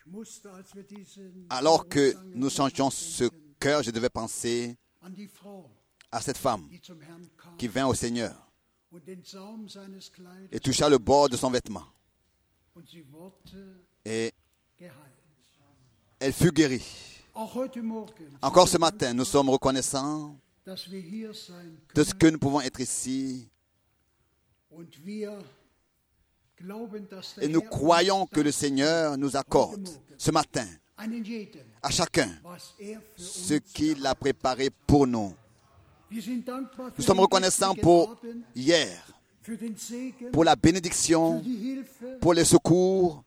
Alors que nous changions ce cœur, je devais penser à cette femme qui vint au Seigneur et toucha le bord de son vêtement. Et elle fut guérie. Encore ce matin, nous sommes reconnaissants de ce que nous pouvons être ici. Et nous croyons que le Seigneur nous accorde ce matin à chacun ce qu'il a préparé pour nous. Nous sommes reconnaissants pour hier, pour la bénédiction, pour les secours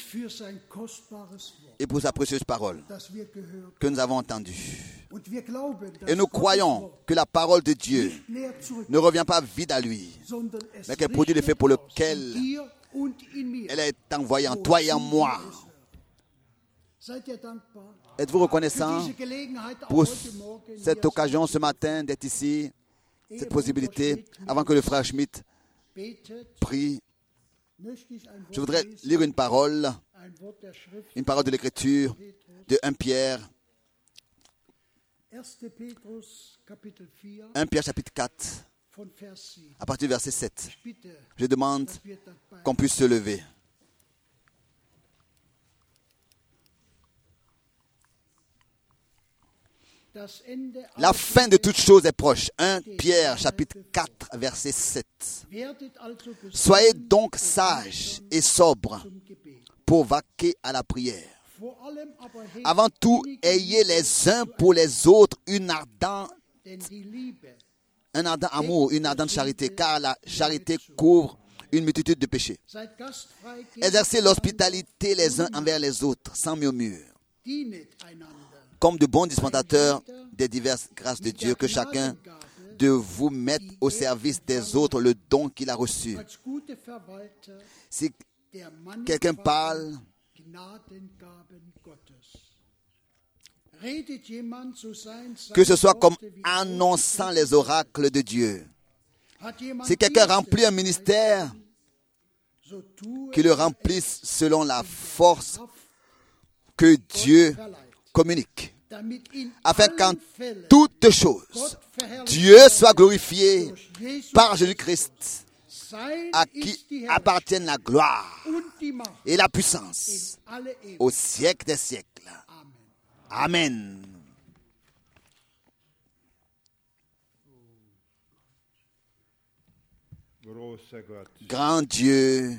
et pour sa précieuse parole que nous avons entendue. Et nous croyons que la parole de Dieu ne revient pas vide à lui, mais qu'elle produit l'effet pour lequel elle est envoyée en toi et en moi. Êtes-vous reconnaissant pour cette occasion ce matin d'être ici, cette possibilité, avant que le frère Schmidt prie? Je voudrais lire une parole de l'Écriture de 1 Pierre 1 chapitre 4, à partir du verset 7. Je demande qu'on puisse se lever. La fin de toute chose est proche. 1 Pierre chapitre 4 verset 7. Soyez donc sages et sobres pour vaquer à la prière. Avant tout, ayez les uns pour les autres un ardent amour, une ardente charité, car la charité couvre une multitude de péchés. Exercez l'hospitalité les uns envers les autres, sans murmure, comme de bons dispentateurs des diverses grâces de Dieu, que chacun de vous mette au service des autres le don qu'il a reçu. Si quelqu'un parle, que ce soit comme annonçant les oracles de Dieu. Si quelqu'un remplit un ministère, qu'il le remplisse selon la force que Dieu communique, afin qu'en toutes choses, Dieu soit glorifié par Jésus-Christ, à qui appartiennent la gloire et la puissance au siècle des siècles. Amen. Grand Dieu,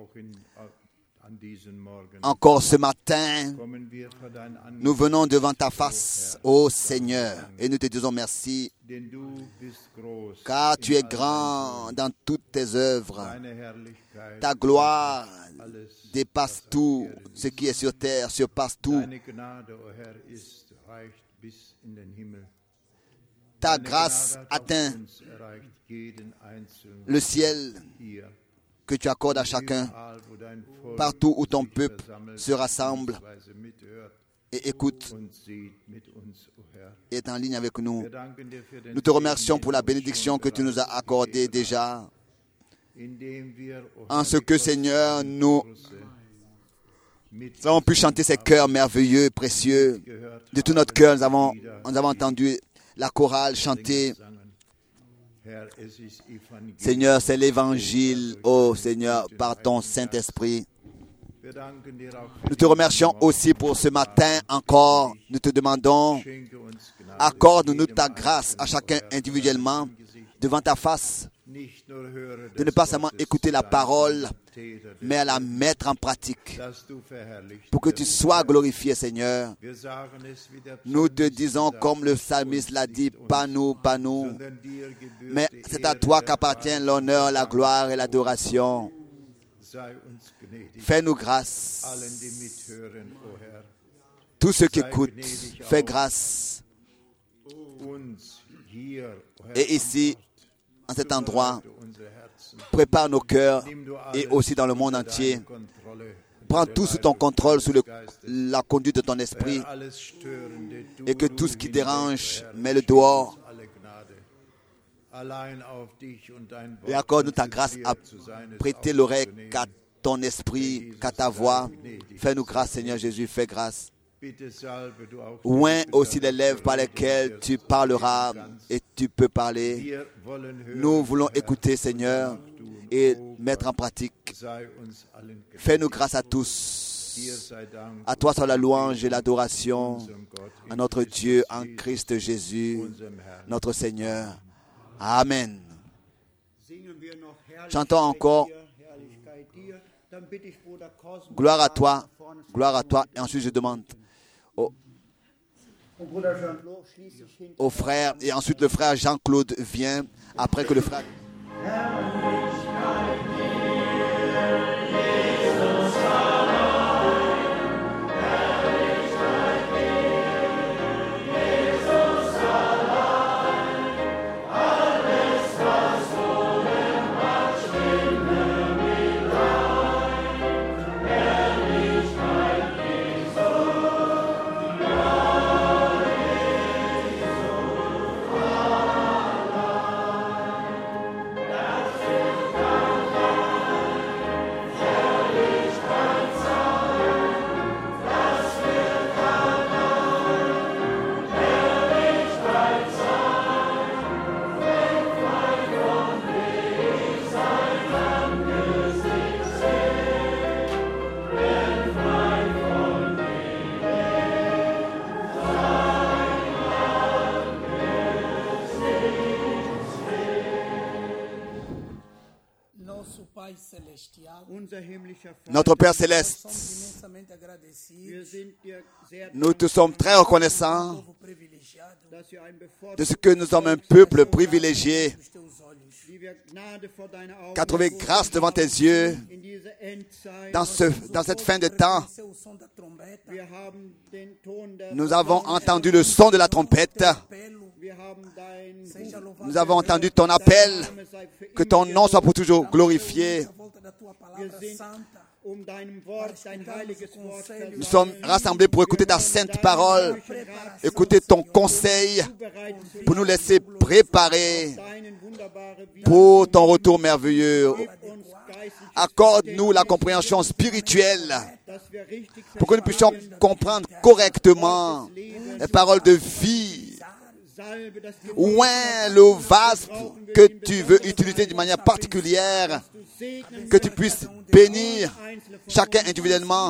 encore ce matin, nous venons devant ta face, ô Seigneur, et nous te disons merci, car tu es grand dans toutes tes œuvres. Ta gloire dépasse tout ce qui est sur terre, surpasse tout. Ta grâce atteint le ciel que tu accordes à chacun, partout où ton peuple se rassemble et écoute et est en ligne avec nous. Nous te remercions pour la bénédiction que tu nous as accordée déjà, en ce que, Seigneur, nous avons pu chanter ces chœurs merveilleux, précieux. De tout notre cœur, nous avons entendu la chorale chanter. Seigneur, c'est l'évangile, ô Seigneur, par ton Saint-Esprit. Nous te remercions aussi pour ce matin encore. Nous te demandons, accorde-nous ta grâce à chacun individuellement devant ta face, de ne pas seulement écouter la parole, mais à la mettre en pratique, pour que tu sois glorifié, Seigneur. Nous te disons, comme le psalmiste l'a dit, pas nous, mais c'est à toi qu'appartient l'honneur, la gloire et l'adoration. Fais-nous grâce. Tous ceux qui écoutent, fais grâce. Et ici, en cet endroit, prépare nos cœurs et aussi dans le monde entier. Prends tout sous ton contrôle, sous la conduite de ton esprit, et que tout ce qui dérange, mets-le dehors. Et accorde-nous ta grâce à prêter l'oreille qu'à ton esprit qu'à ta voix. Fais-nous grâce, Seigneur Jésus, fais grâce. Oint aussi les lèvres par lesquelles tu parleras et tu peux parler. Nous voulons écouter, Seigneur, et mettre en pratique. Fais-nous grâce à tous. À toi soit la louange et l'adoration, à notre Dieu en Christ Jésus, notre Seigneur. Amen. Chantons encore gloire à toi, et ensuite je demande au frère, et ensuite le frère Jean-Claude vient, après que le frère... Notre Père Céleste, nous te sommes très reconnaissants de ce que nous sommes un peuple privilégié, qu'a trouvé grâce devant tes yeux dans cette fin de temps. Nous avons entendu le son de la trompette. Nous avons entendu ton appel. Que ton nom soit pour toujours glorifié. Nous sommes rassemblés pour écouter ta sainte parole, écouter ton conseil, pour nous laisser préparer pour ton retour merveilleux. Accorde-nous la compréhension spirituelle pour que nous puissions comprendre correctement les paroles de vie. Oint le vase que tu veux utiliser d'une manière particulière, que tu puisses bénir chacun individuellement.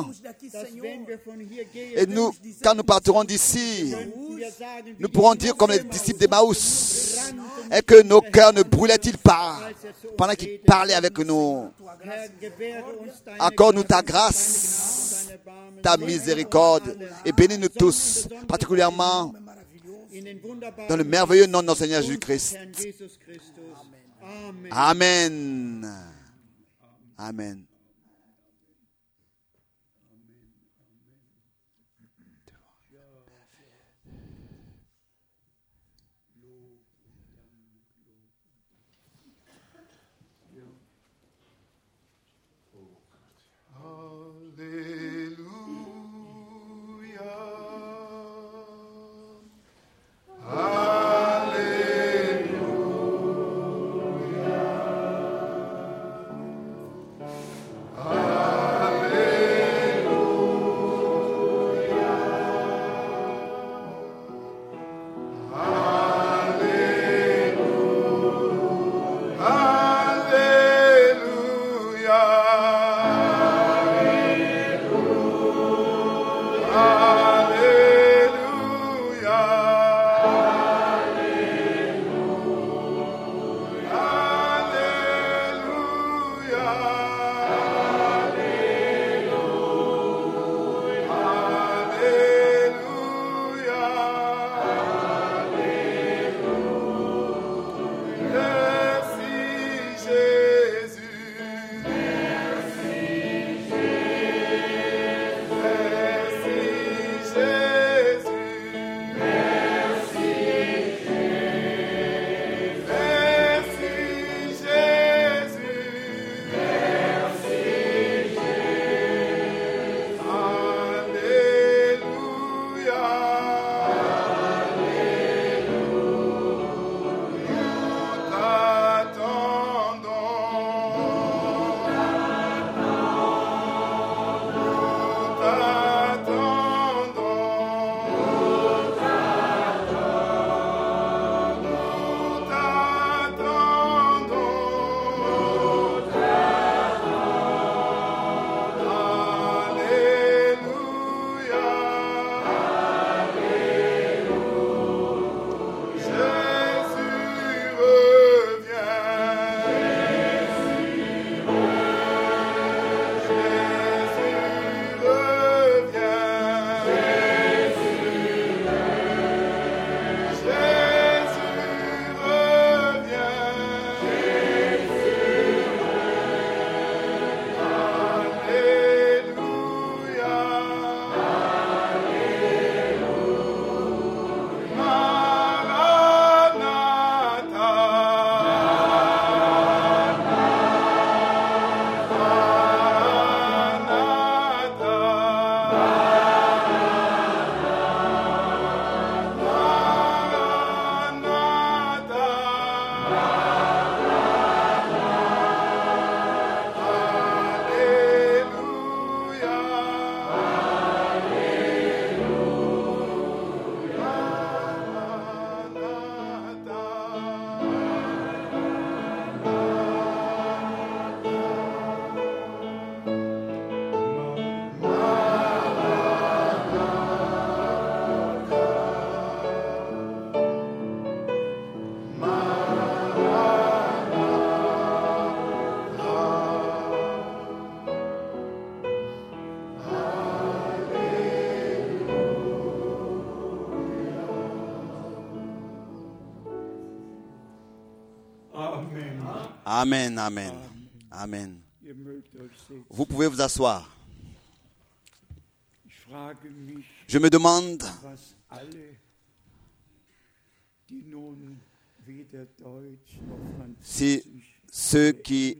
Et nous, quand nous partirons d'ici, nous pourrons dire comme les disciples d'Emmaüs, et que nos cœurs ne brûlaient-ils pas pendant qu'ils parlaient avec nous. Accorde-nous ta grâce, ta miséricorde, et bénis-nous tous, particulièrement dans le merveilleux nom de notre Seigneur Jésus-Christ. Amen. Amen. Amen, amen, amen. Vous pouvez vous asseoir. Je me demande si ceux qui,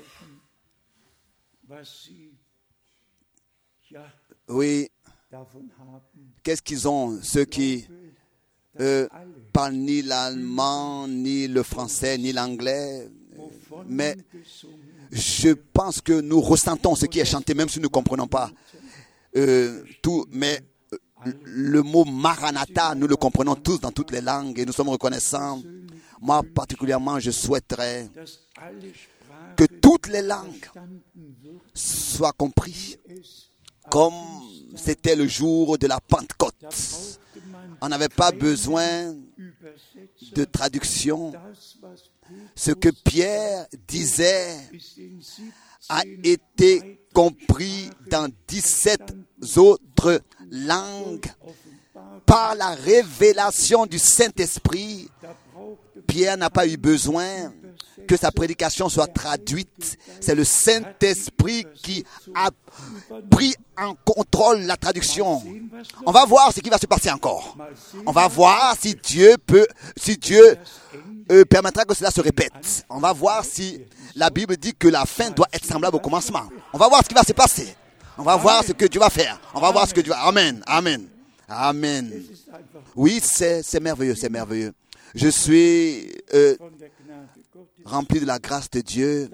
oui, qu'est-ce qu'ils ont, ceux qui parlent ni l'allemand, ni le français, ni l'anglais, mais je pense que nous ressentons ce qui est chanté, même si nous ne comprenons pas tout, mais le mot Maranatha, nous le comprenons tous dans toutes les langues et nous sommes reconnaissants. Moi, particulièrement, je souhaiterais que toutes les langues soient comprises comme c'était le jour de la Pentecôte. On n'avait pas besoin de traduction. Ce que Pierre disait a été compris dans 17 autres langues par la révélation du Saint-Esprit. Pierre n'a pas eu besoin que sa prédication soit traduite. C'est le Saint-Esprit qui a pris en contrôle la traduction. On va voir ce qui va se passer encore. On va voir si Dieu permettra que cela se répète. On va voir si la Bible dit que la fin doit être semblable au commencement. On va voir ce qui va se passer. On va voir ce que Dieu va faire. On va voir ce que Dieu va... Amen, amen, amen. Oui, c'est merveilleux, c'est merveilleux. Je suis rempli de la grâce de Dieu.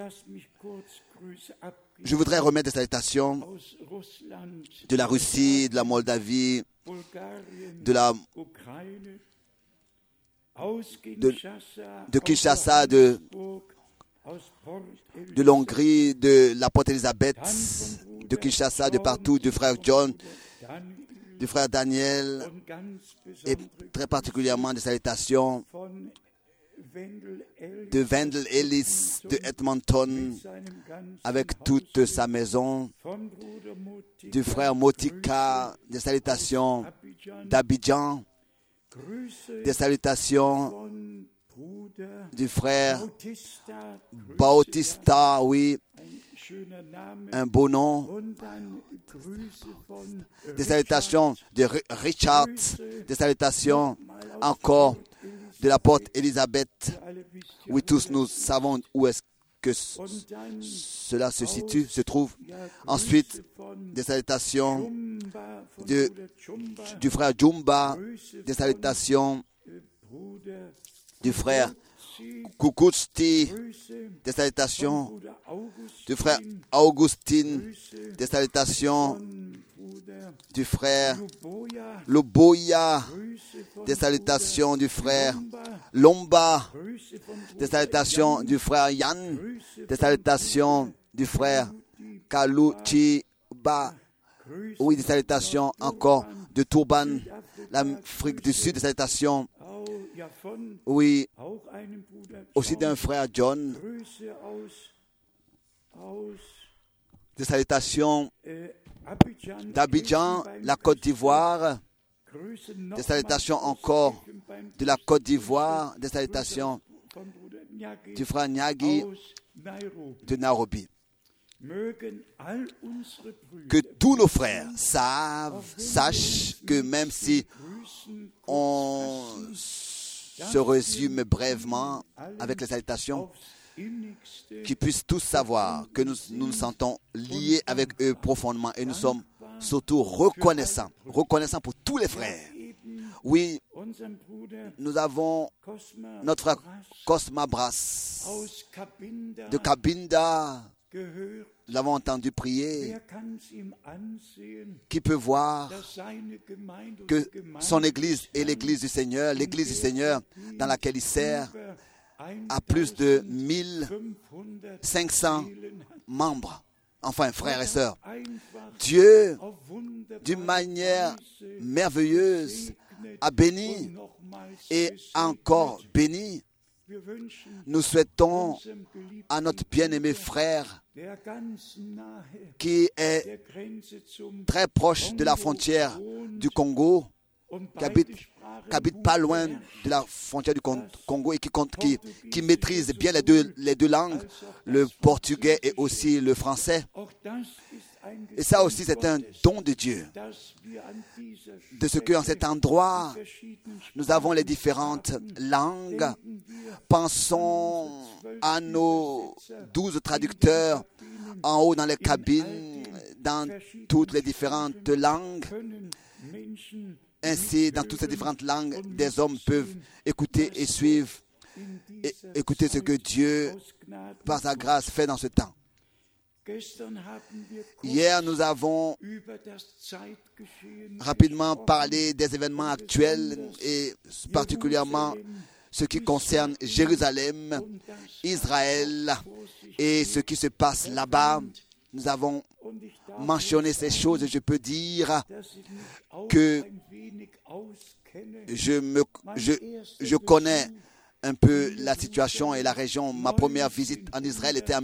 Je voudrais remettre des salutations de la Russie, de la Moldavie, de Kinshasa, de l'Hongrie, de la Porte-Élisabeth, de Kinshasa, de partout, du frère John, du frère Daniel, et très particulièrement des salutations de Wendell Ellis de Edmonton avec toute sa maison, du frère Motika, des salutations d'Abidjan, des salutations du frère Bautista, oui, un beau nom, des salutations de Richard, des salutations encore de la porte Élisabeth. Oui, tous nous savons où est-ce que cela se situe, se trouve. Ensuite, des salutations du frère Jumba, des salutations du frère Kukusti, des salutations du frère Augustine, des salutations du frère Loboya, des salutations du frère Lomba, des salutations du frère Yann, des salutations du frère Kaluchiba, oui, des salutations encore de Turban, l'Afrique du Sud, des salutations, oui, aussi d'un frère John, des salutations d'Abidjan, la Côte d'Ivoire, des salutations encore de la Côte d'Ivoire, des salutations du frère Nyagi de Nairobi. Que tous nos frères sachent que même si on se résume brièvement avec les salutations, qu'ils puissent tous savoir que nous nous sentons liés avec eux profondément et nous sommes surtout reconnaissants pour tous les frères. Oui, nous avons notre frère Cosma Brass de Kabinda. Nous l'avons entendu prier. Qui peut voir que son église est l'église du Seigneur dans laquelle il sert, a plus de 1500 membres, enfin frères et sœurs. Dieu, d'une manière merveilleuse, a béni et encore béni. Nous souhaitons à notre bien-aimé frère qui est très proche de la frontière du Congo, qui habite qui habitent pas loin de la frontière du Congo et qui maîtrisent bien les deux langues, le portugais et aussi le français. Et ça aussi, c'est un don de Dieu. De ce qu'en cet endroit, nous avons les différentes langues. Pensons à nos 12 traducteurs en haut dans les cabines, dans toutes les différentes langues. Ainsi, dans toutes ces différentes langues, des hommes peuvent écouter et suivre, et écouter ce que Dieu, par sa grâce, fait dans ce temps. Hier, nous avons rapidement parlé des événements actuels et particulièrement ce qui concerne Jérusalem, Israël et ce qui se passe là-bas. Nous avons mentionné ces choses et je peux dire que je connais un peu la situation et la région. Ma première visite en Israël était en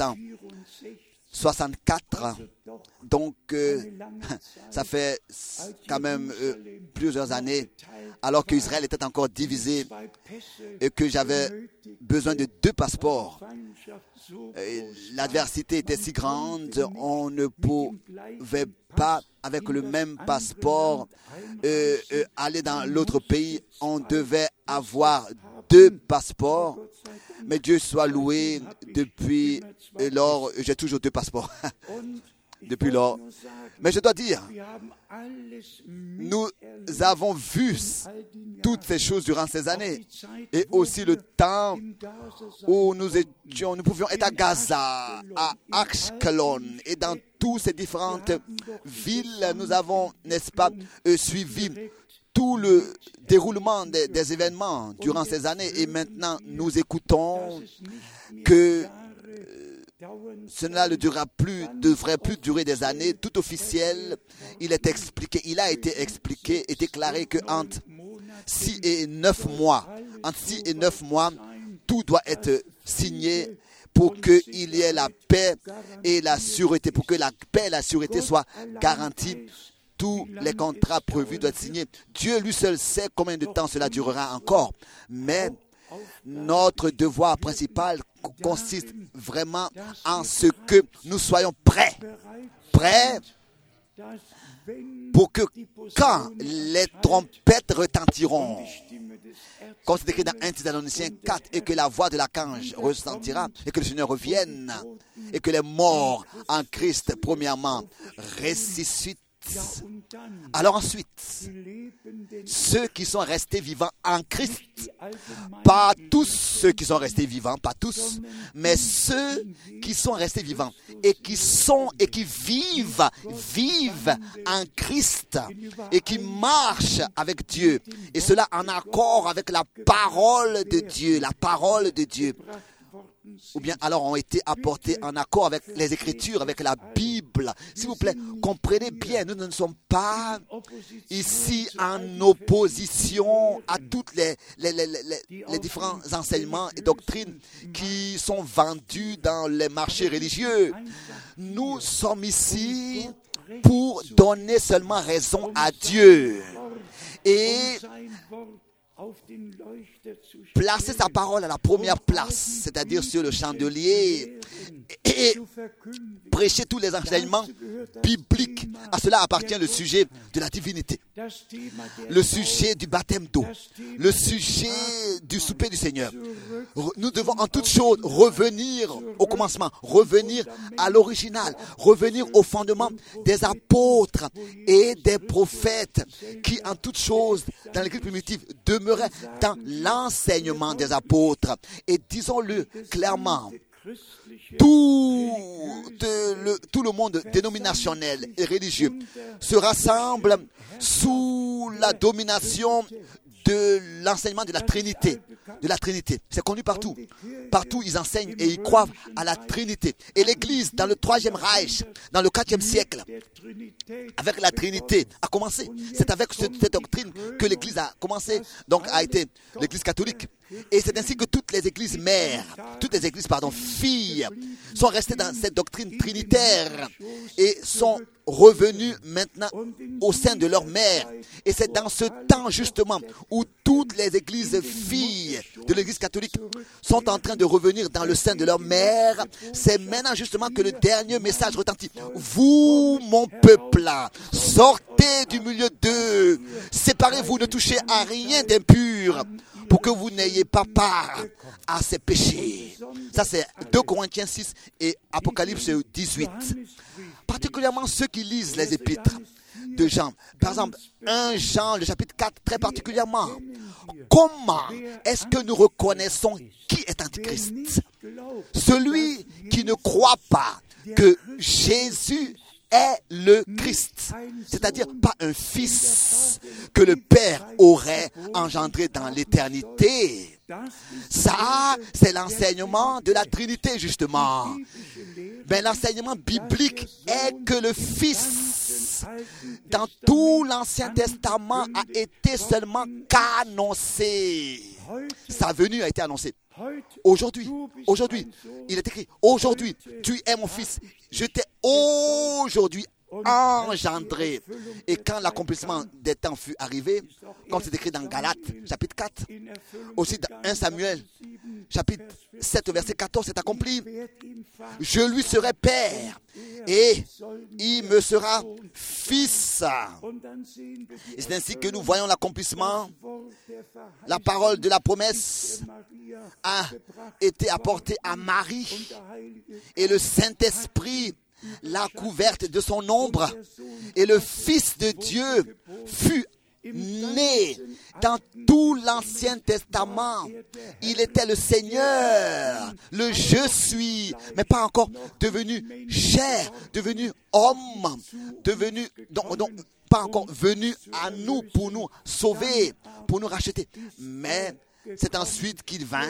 1964, donc ça fait quand même plusieurs années, alors qu'Israël était encore divisé et que j'avais besoin de 2 passeports. L'adversité était si grande, on ne pouvait pas, avec le même passeport, aller dans l'autre pays. On devait avoir 2 passeports. Mais Dieu soit loué, depuis lors, j'ai toujours 2 passeports. Depuis lors. Mais je dois dire, nous avons vu toutes ces choses durant ces années. Et aussi le temps où nous pouvions être à Gaza, à Ashkelon et dans toutes ces différentes villes. Nous avons, n'est-ce pas, suivi tout le déroulement des événements durant ces années. Et maintenant, nous écoutons que cela ne devrait plus durer des années. Tout officiel, il a été expliqué et déclaré que entre 6 et 9 mois, tout doit être signé pour qu'il y ait la paix et la sûreté, pour que la paix et la sûreté soient garanties. Tous les contrats prévus doivent être signés. Dieu lui seul sait combien de temps cela durera encore. Mais notre devoir principal consiste vraiment en ce que nous soyons prêts pour que quand les trompettes retentiront, comme c'est écrit dans 1 Thessaloniciens 4, et que la voix de l'archange retentira, et que le Seigneur revienne, et que les morts en Christ, premièrement, ressuscitent. Alors ensuite, ceux qui sont restés vivants en Christ, pas tous ceux qui sont restés vivants, pas tous, mais ceux qui sont restés vivants et qui vivent en Christ et qui marchent avec Dieu, et cela en accord avec la parole de Dieu, ou bien alors ont été apportés en accord avec les Écritures, avec la Bible. S'il vous plaît, comprenez bien, nous ne sommes pas ici en opposition à toutes les différents enseignements et doctrines qui sont vendus dans les marchés religieux. Nous sommes ici pour donner seulement raison à Dieu et placer sa parole à la première place, c'est-à-dire sur le chandelier, et prêcher tous les enseignements bibliques. À cela appartient le sujet de la divinité, le sujet du baptême d'eau, le sujet du souper du Seigneur. Nous devons en toutes choses revenir au commencement, revenir à l'original, revenir au fondement des apôtres et des prophètes qui en toutes choses dans l'Église primitive demeuraient dans l'enseignement des apôtres. Et disons-le clairement, tout le monde dénominationnel et religieux se rassemble sous la domination de l'enseignement de la Trinité. C'est connu partout. Partout, ils enseignent et ils croient à la Trinité. Et l'Église, dans le 3e Reich, dans le 4e siècle, avec la Trinité, a commencé. C'est avec cette doctrine que l'Église a commencé, donc a été l'Église catholique. Et c'est ainsi que toutes les églises filles, sont restées dans cette doctrine trinitaire et sont revenus maintenant au sein de leur mère. Et c'est dans ce temps justement où toutes les églises filles de l'église catholique sont en train de revenir dans le sein de leur mère. C'est maintenant justement que le dernier message retentit. Vous, mon peuple, sortez du milieu d'eux. Séparez-vous, ne touchez à rien d'impur pour que vous n'ayez pas part à ces péchés. Ça c'est 2 Corinthiens 6 et Apocalypse 18. Particulièrement ceux qui lisent les épîtres de Jean. Par exemple, 1 Jean, le chapitre 4, très particulièrement. Comment est-ce que nous reconnaissons qui est Antichrist? Celui qui ne croit pas que Jésus est le Christ, c'est-à-dire pas un fils que le Père aurait engendré dans l'éternité. Ça, c'est l'enseignement de la Trinité, justement. Mais l'enseignement biblique est que le Fils, dans tout l'Ancien Testament, a été seulement qu'annoncé. Sa venue a été annoncée. Aujourd'hui, il est écrit, aujourd'hui, tu es mon fils, je t'ai aujourd'hui engendré. Et quand l'accomplissement des temps fut arrivé, comme c'est écrit dans Galates, chapitre 4, aussi dans 1 Samuel, chapitre 7, verset 14, c'est accompli. Je lui serai père et il me sera fils. Et c'est ainsi que nous voyons l'accomplissement. La parole de la promesse a été apportée à Marie et le Saint-Esprit l'a couverte de son ombre et le Fils de Dieu fut né dans tout l'Ancien Testament. Il était le Seigneur, le je suis, mais pas encore devenu chair, devenu homme, devenu donc pas encore venu à nous pour nous sauver, pour nous racheter. Mais c'est ensuite qu'il vint,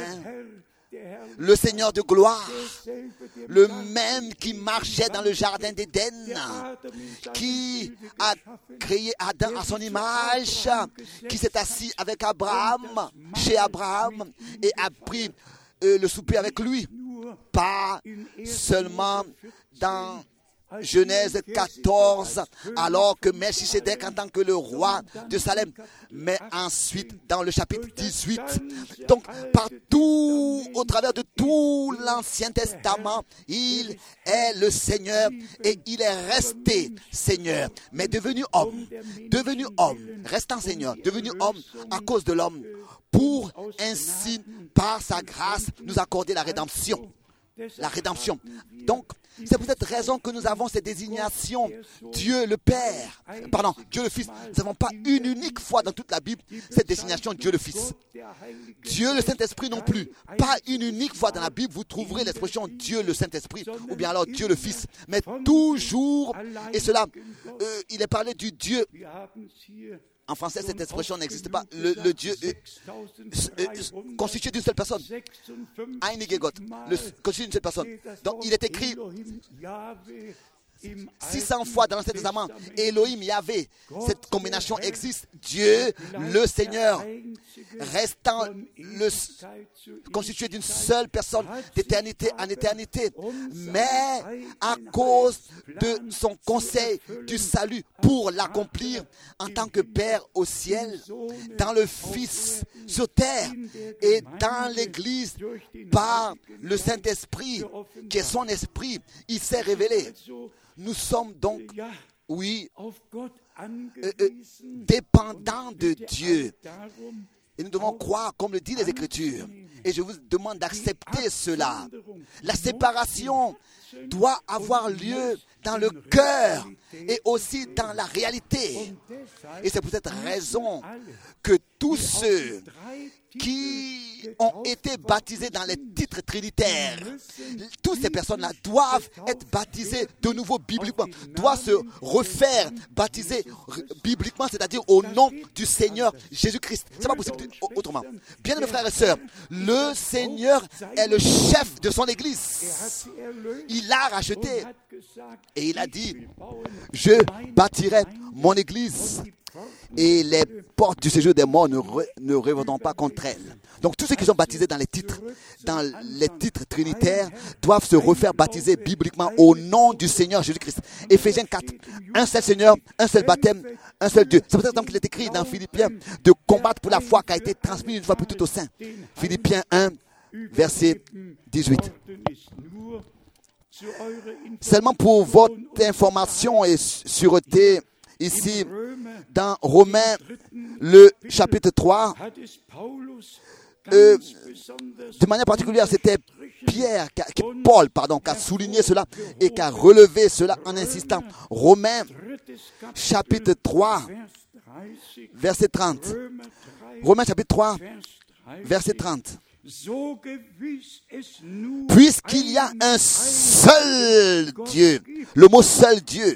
le Seigneur de gloire, le même qui marchait dans le jardin d'Éden, qui a créé Adam à son image, qui s'est assis avec Abraham, chez Abraham, et a pris le souper avec lui. Pas seulement dans Genèse 14, alors que Melchisédek en tant que le roi de Salem, mais ensuite dans le chapitre 18. Donc partout, au travers de tout l'Ancien Testament, il est le Seigneur et il est resté Seigneur, mais devenu homme, restant Seigneur, devenu homme à cause de l'homme, pour ainsi, par sa grâce, nous accorder la rédemption. La rédemption. Donc, c'est pour cette raison que nous avons cette désignation. Dieu le Père, Dieu le Fils. Nous n'avons pas une unique fois dans toute la Bible cette désignation Dieu le Fils. Dieu le Saint-Esprit non plus. Pas une unique fois dans la Bible vous trouverez l'expression Dieu le Saint-Esprit ou bien alors Dieu le Fils. Mais toujours, et cela, il est parlé du Dieu. En français, cette expression n'existe pas. Le Dieu constitué d'une seule personne. Einige Gott, constitué d'une seule personne. Donc, il est écrit 600 fois dans l'Ancien Testament. Elohim, Yahvé. Cette combinaison existe. Dieu, le Seigneur, restant constitué d'une seule personne d'éternité en éternité. Mais à cause de son conseil du salut pour l'accomplir en tant que Père au ciel, dans le Fils sur terre et dans l'Église par le Saint-Esprit qui est son esprit, il s'est révélé. Nous sommes donc, oui, dépendants de Dieu. Et nous devons croire, comme le dit les Écritures. Et je vous demande d'accepter cela. La séparation doit avoir lieu dans le cœur et aussi dans la réalité. Et c'est pour cette raison que tous ceux qui ont été baptisés dans les titres trinitaires, toutes ces personnes-là doivent être baptisées de nouveau bibliquement, doivent se refaire baptiser bibliquement, c'est-à-dire au nom du Seigneur Jésus-Christ. C'est pas possible autrement. Bien mes frères et sœurs, le Seigneur est le chef de son Église. Il l'a racheté et il a dit, je bâtirai mon Église et les portes du séjour des morts ne reviendront pas contre elles. Donc tous ceux qui sont baptisés dans les titres trinitaires doivent se refaire baptiser bibliquement au nom du Seigneur Jésus-Christ. Éphésiens 4, un seul Seigneur, un seul baptême, un seul Dieu. C'est pour ça qu'il est écrit dans Philippiens de combattre pour la foi qui a été transmise une fois pour toutes au sein. Philippiens 1, verset 18. Seulement pour votre information et sûreté, ici, dans Romains, le chapitre 3, de manière particulière, c'était Paul, qui a souligné cela et qui a relevé cela en insistant. Romains, chapitre 3, verset 30. Romains, chapitre 3, verset 30. Puisqu'il y a un seul Dieu, le mot seul Dieu,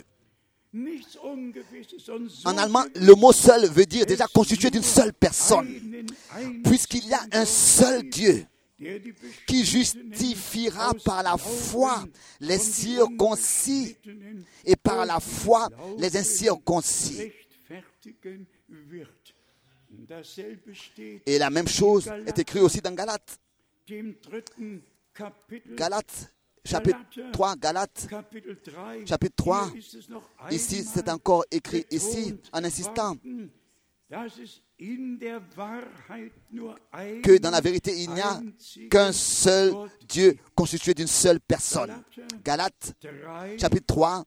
en allemand, le mot seul veut dire déjà constitué d'une seule personne. Puisqu'il y a un seul Dieu qui justifiera par la foi les circoncis et par la foi les incirconcis. Et la même chose est écrite aussi dans Galates. Galates, chapitre 3, Galates, chapitre 3. Ici, c'est encore écrit ici, en insistant que dans la vérité, il n'y a qu'un seul Dieu constitué d'une seule personne. Galates, chapitre 3,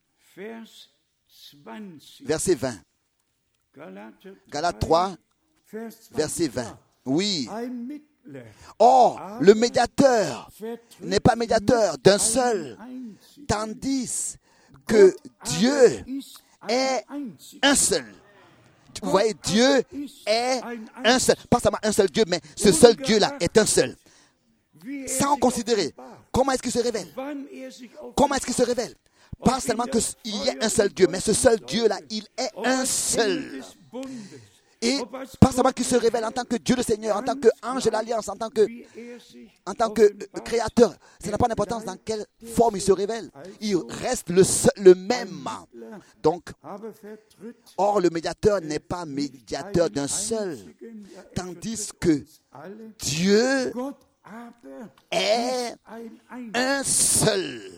verset 20. Galates 3, verset 20. Oui. Or, le médiateur n'est pas médiateur d'un seul, tandis que Dieu est un seul. Vous voyez, Dieu est un seul. Pas seulement un seul Dieu, mais ce seul Dieu-là est un seul. Sans considérer comment est-ce qu'il se révèle. Comment est-ce qu'il se révèle? Pas seulement qu'il y ait un seul Dieu, mais ce seul Dieu-là, il est un seul. Et pas seulement qu'il se révèle en tant que Dieu le Seigneur, en tant qu'ange de l'Alliance, en tant que créateur. Ça n'a pas d'importance dans quelle forme il se révèle. Il reste le même. Donc, or le médiateur n'est pas médiateur d'un seul, tandis que Dieu est un seul.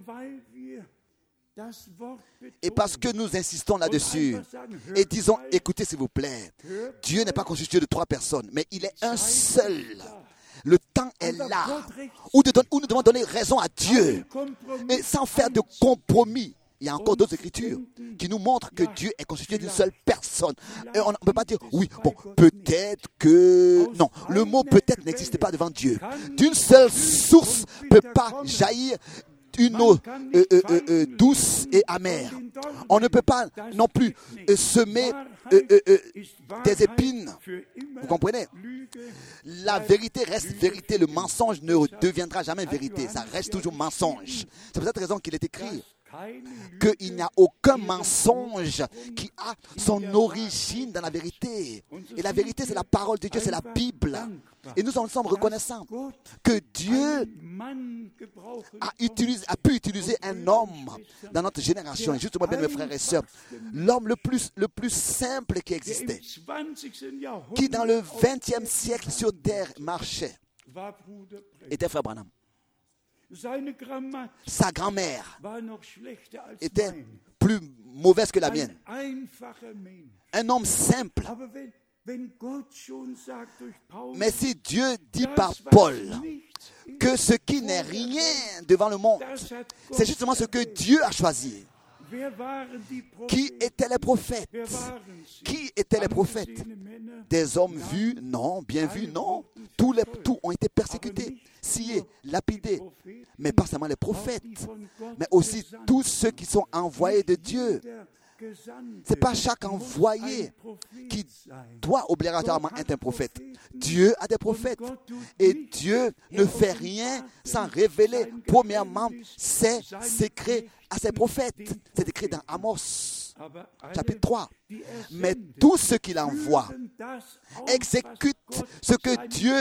Et parce que nous insistons là-dessus et disons, écoutez s'il vous plaît, Dieu n'est pas constitué de 3 personnes, mais il est un seul. Le temps est là où nous devons donner raison à Dieu et sans faire de compromis. Il y a encore d'autres écritures qui nous montrent que Dieu est constitué d'une seule personne. Et on ne peut pas dire, oui, bon, peut-être que... Non, le mot peut-être n'existe pas devant Dieu. D'une seule source ne peut pas jaillir une eau douce et amère. On ne peut pas non plus semer des épines. Vous comprenez? La vérité reste vérité. Le mensonge ne deviendra jamais vérité. Ça reste toujours mensonge. C'est pour cette raison qu'il est écrit qu'il n'y a aucun mensonge qui a son origine dans la vérité. Et la vérité, c'est la parole de Dieu, c'est la Bible. Et nous en sommes reconnaissants que Dieu a pu utiliser un homme dans notre génération. Et justement, bien mes frères et sœurs, l'homme le plus simple qui existait, qui dans le 20e siècle sur terre marchait, était Frère Branham. Sa grand-mère était plus mauvaise que la mienne. Un homme simple. Mais si Dieu dit par Paul que ce qui n'est rien devant le monde, c'est justement ce que Dieu a choisi. Qui étaient les prophètes? Qui étaient les prophètes? Des hommes vus? Non. Bien vus? Non. Tous ont été persécutés, sciés, lapidés. Mais pas seulement les prophètes, mais aussi tous ceux qui sont envoyés de Dieu. Ce n'est pas chaque envoyé qui doit obligatoirement être un prophète. Dieu a des prophètes. Et Dieu ne fait rien sans révéler, premièrement, ses secrets à ses prophètes. C'est écrit dans Amos, chapitre 3. Mais tous ceux qu'il envoie exécutent ce que Dieu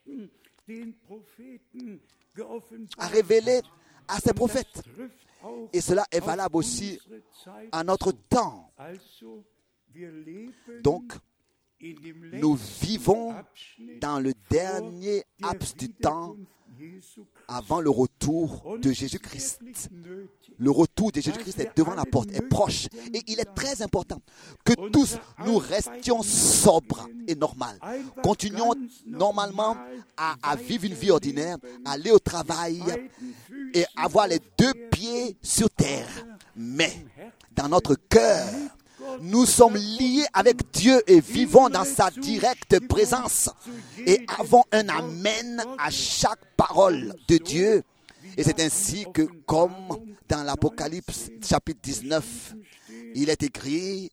a révélé à ses prophètes. Et cela est valable aussi à notre temps. Donc, nous vivons dans le dernier laps du temps avant le retour de Jésus-Christ. Le retour de Jésus-Christ est devant la porte, est proche. Et il est très important que tous nous restions sobres et normales. Continuons normalement à vivre une vie ordinaire, aller au travail et avoir les deux pieds sur terre. Mais dans notre cœur, nous sommes liés avec Dieu et vivons dans sa directe présence et avons un amen à chaque parole de Dieu. Et c'est ainsi que, comme dans l'Apocalypse chapitre 19, il est écrit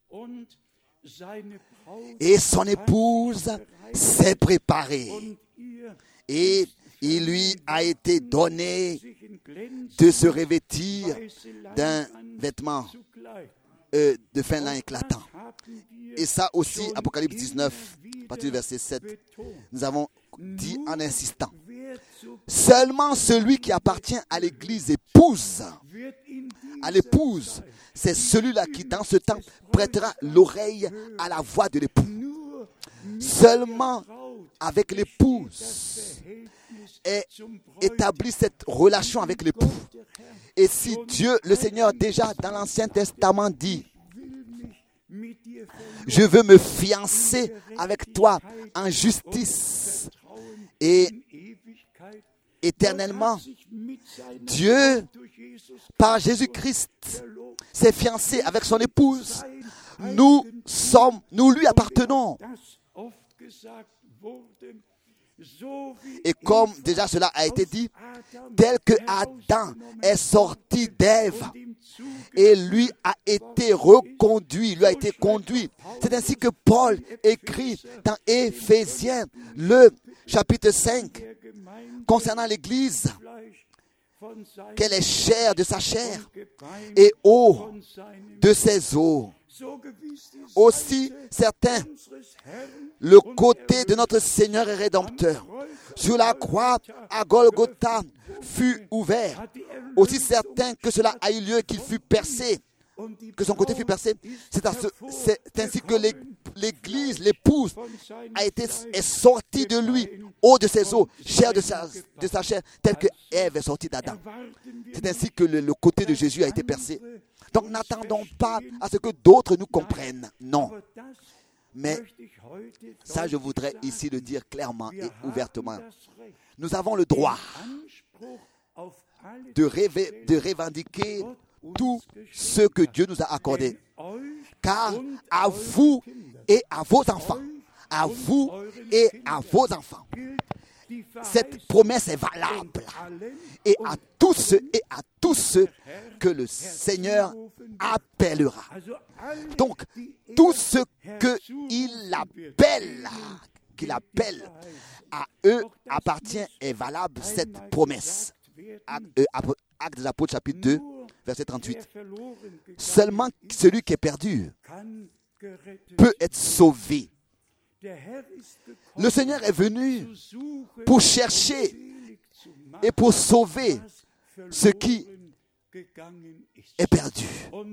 « Et son épouse s'est préparée et il lui a été donné de se revêtir d'un vêtement de fin lin éclatant. » Et ça aussi, Apocalypse 19, à partir du verset 7, nous avons dit en insistant. Seulement celui qui appartient à l'église épouse, à l'épouse, c'est celui-là qui dans ce temps prêtera l'oreille à la voix de l'époux. Seulement avec l'épouse est établie cette relation avec l'époux. Et si Dieu, le Seigneur, déjà dans l'Ancien Testament dit « Je veux me fiancer avec toi en justice et éternellement », Dieu, par Jésus-Christ, s'est fiancé avec son épouse. Nous lui appartenons. Et comme déjà cela a été dit, tel que Adam est sorti d'Ève et lui a été reconduit, lui a été conduit. C'est ainsi que Paul écrit dans Éphésiens, le chapitre 5, concernant l'Église, qu'elle est chair de sa chair et eau de ses os. Aussi certains, le côté de notre Seigneur et Rédempteur sur la croix à Golgotha fut ouvert. Aussi certain que cela a eu lieu, qu'il fut percé, que son côté fut percé. C'est ainsi que l'Église, l'épouse, est sortie de lui, eau de ses os, chair de sa chair, telle que Ève est sortie d'Adam. C'est ainsi que le côté de Jésus a été percé. Donc n'attendons pas à ce que d'autres nous comprennent. Non. Mais ça, je voudrais ici le dire clairement et ouvertement. Nous avons le droit de revendiquer tout ce que Dieu nous a accordé. Car à vous et à vos enfants, à vous et à vos enfants, cette promesse est valable. Et à tous ceux que le Seigneur appellera. Donc, tout ce qu'il appelle, à eux appartient, est valable cette promesse. Actes des Apôtres, chapitre 2, verset 38. Seulement celui qui est perdu peut être sauvé. Le Seigneur est venu pour chercher et pour sauver ce qui est perdu.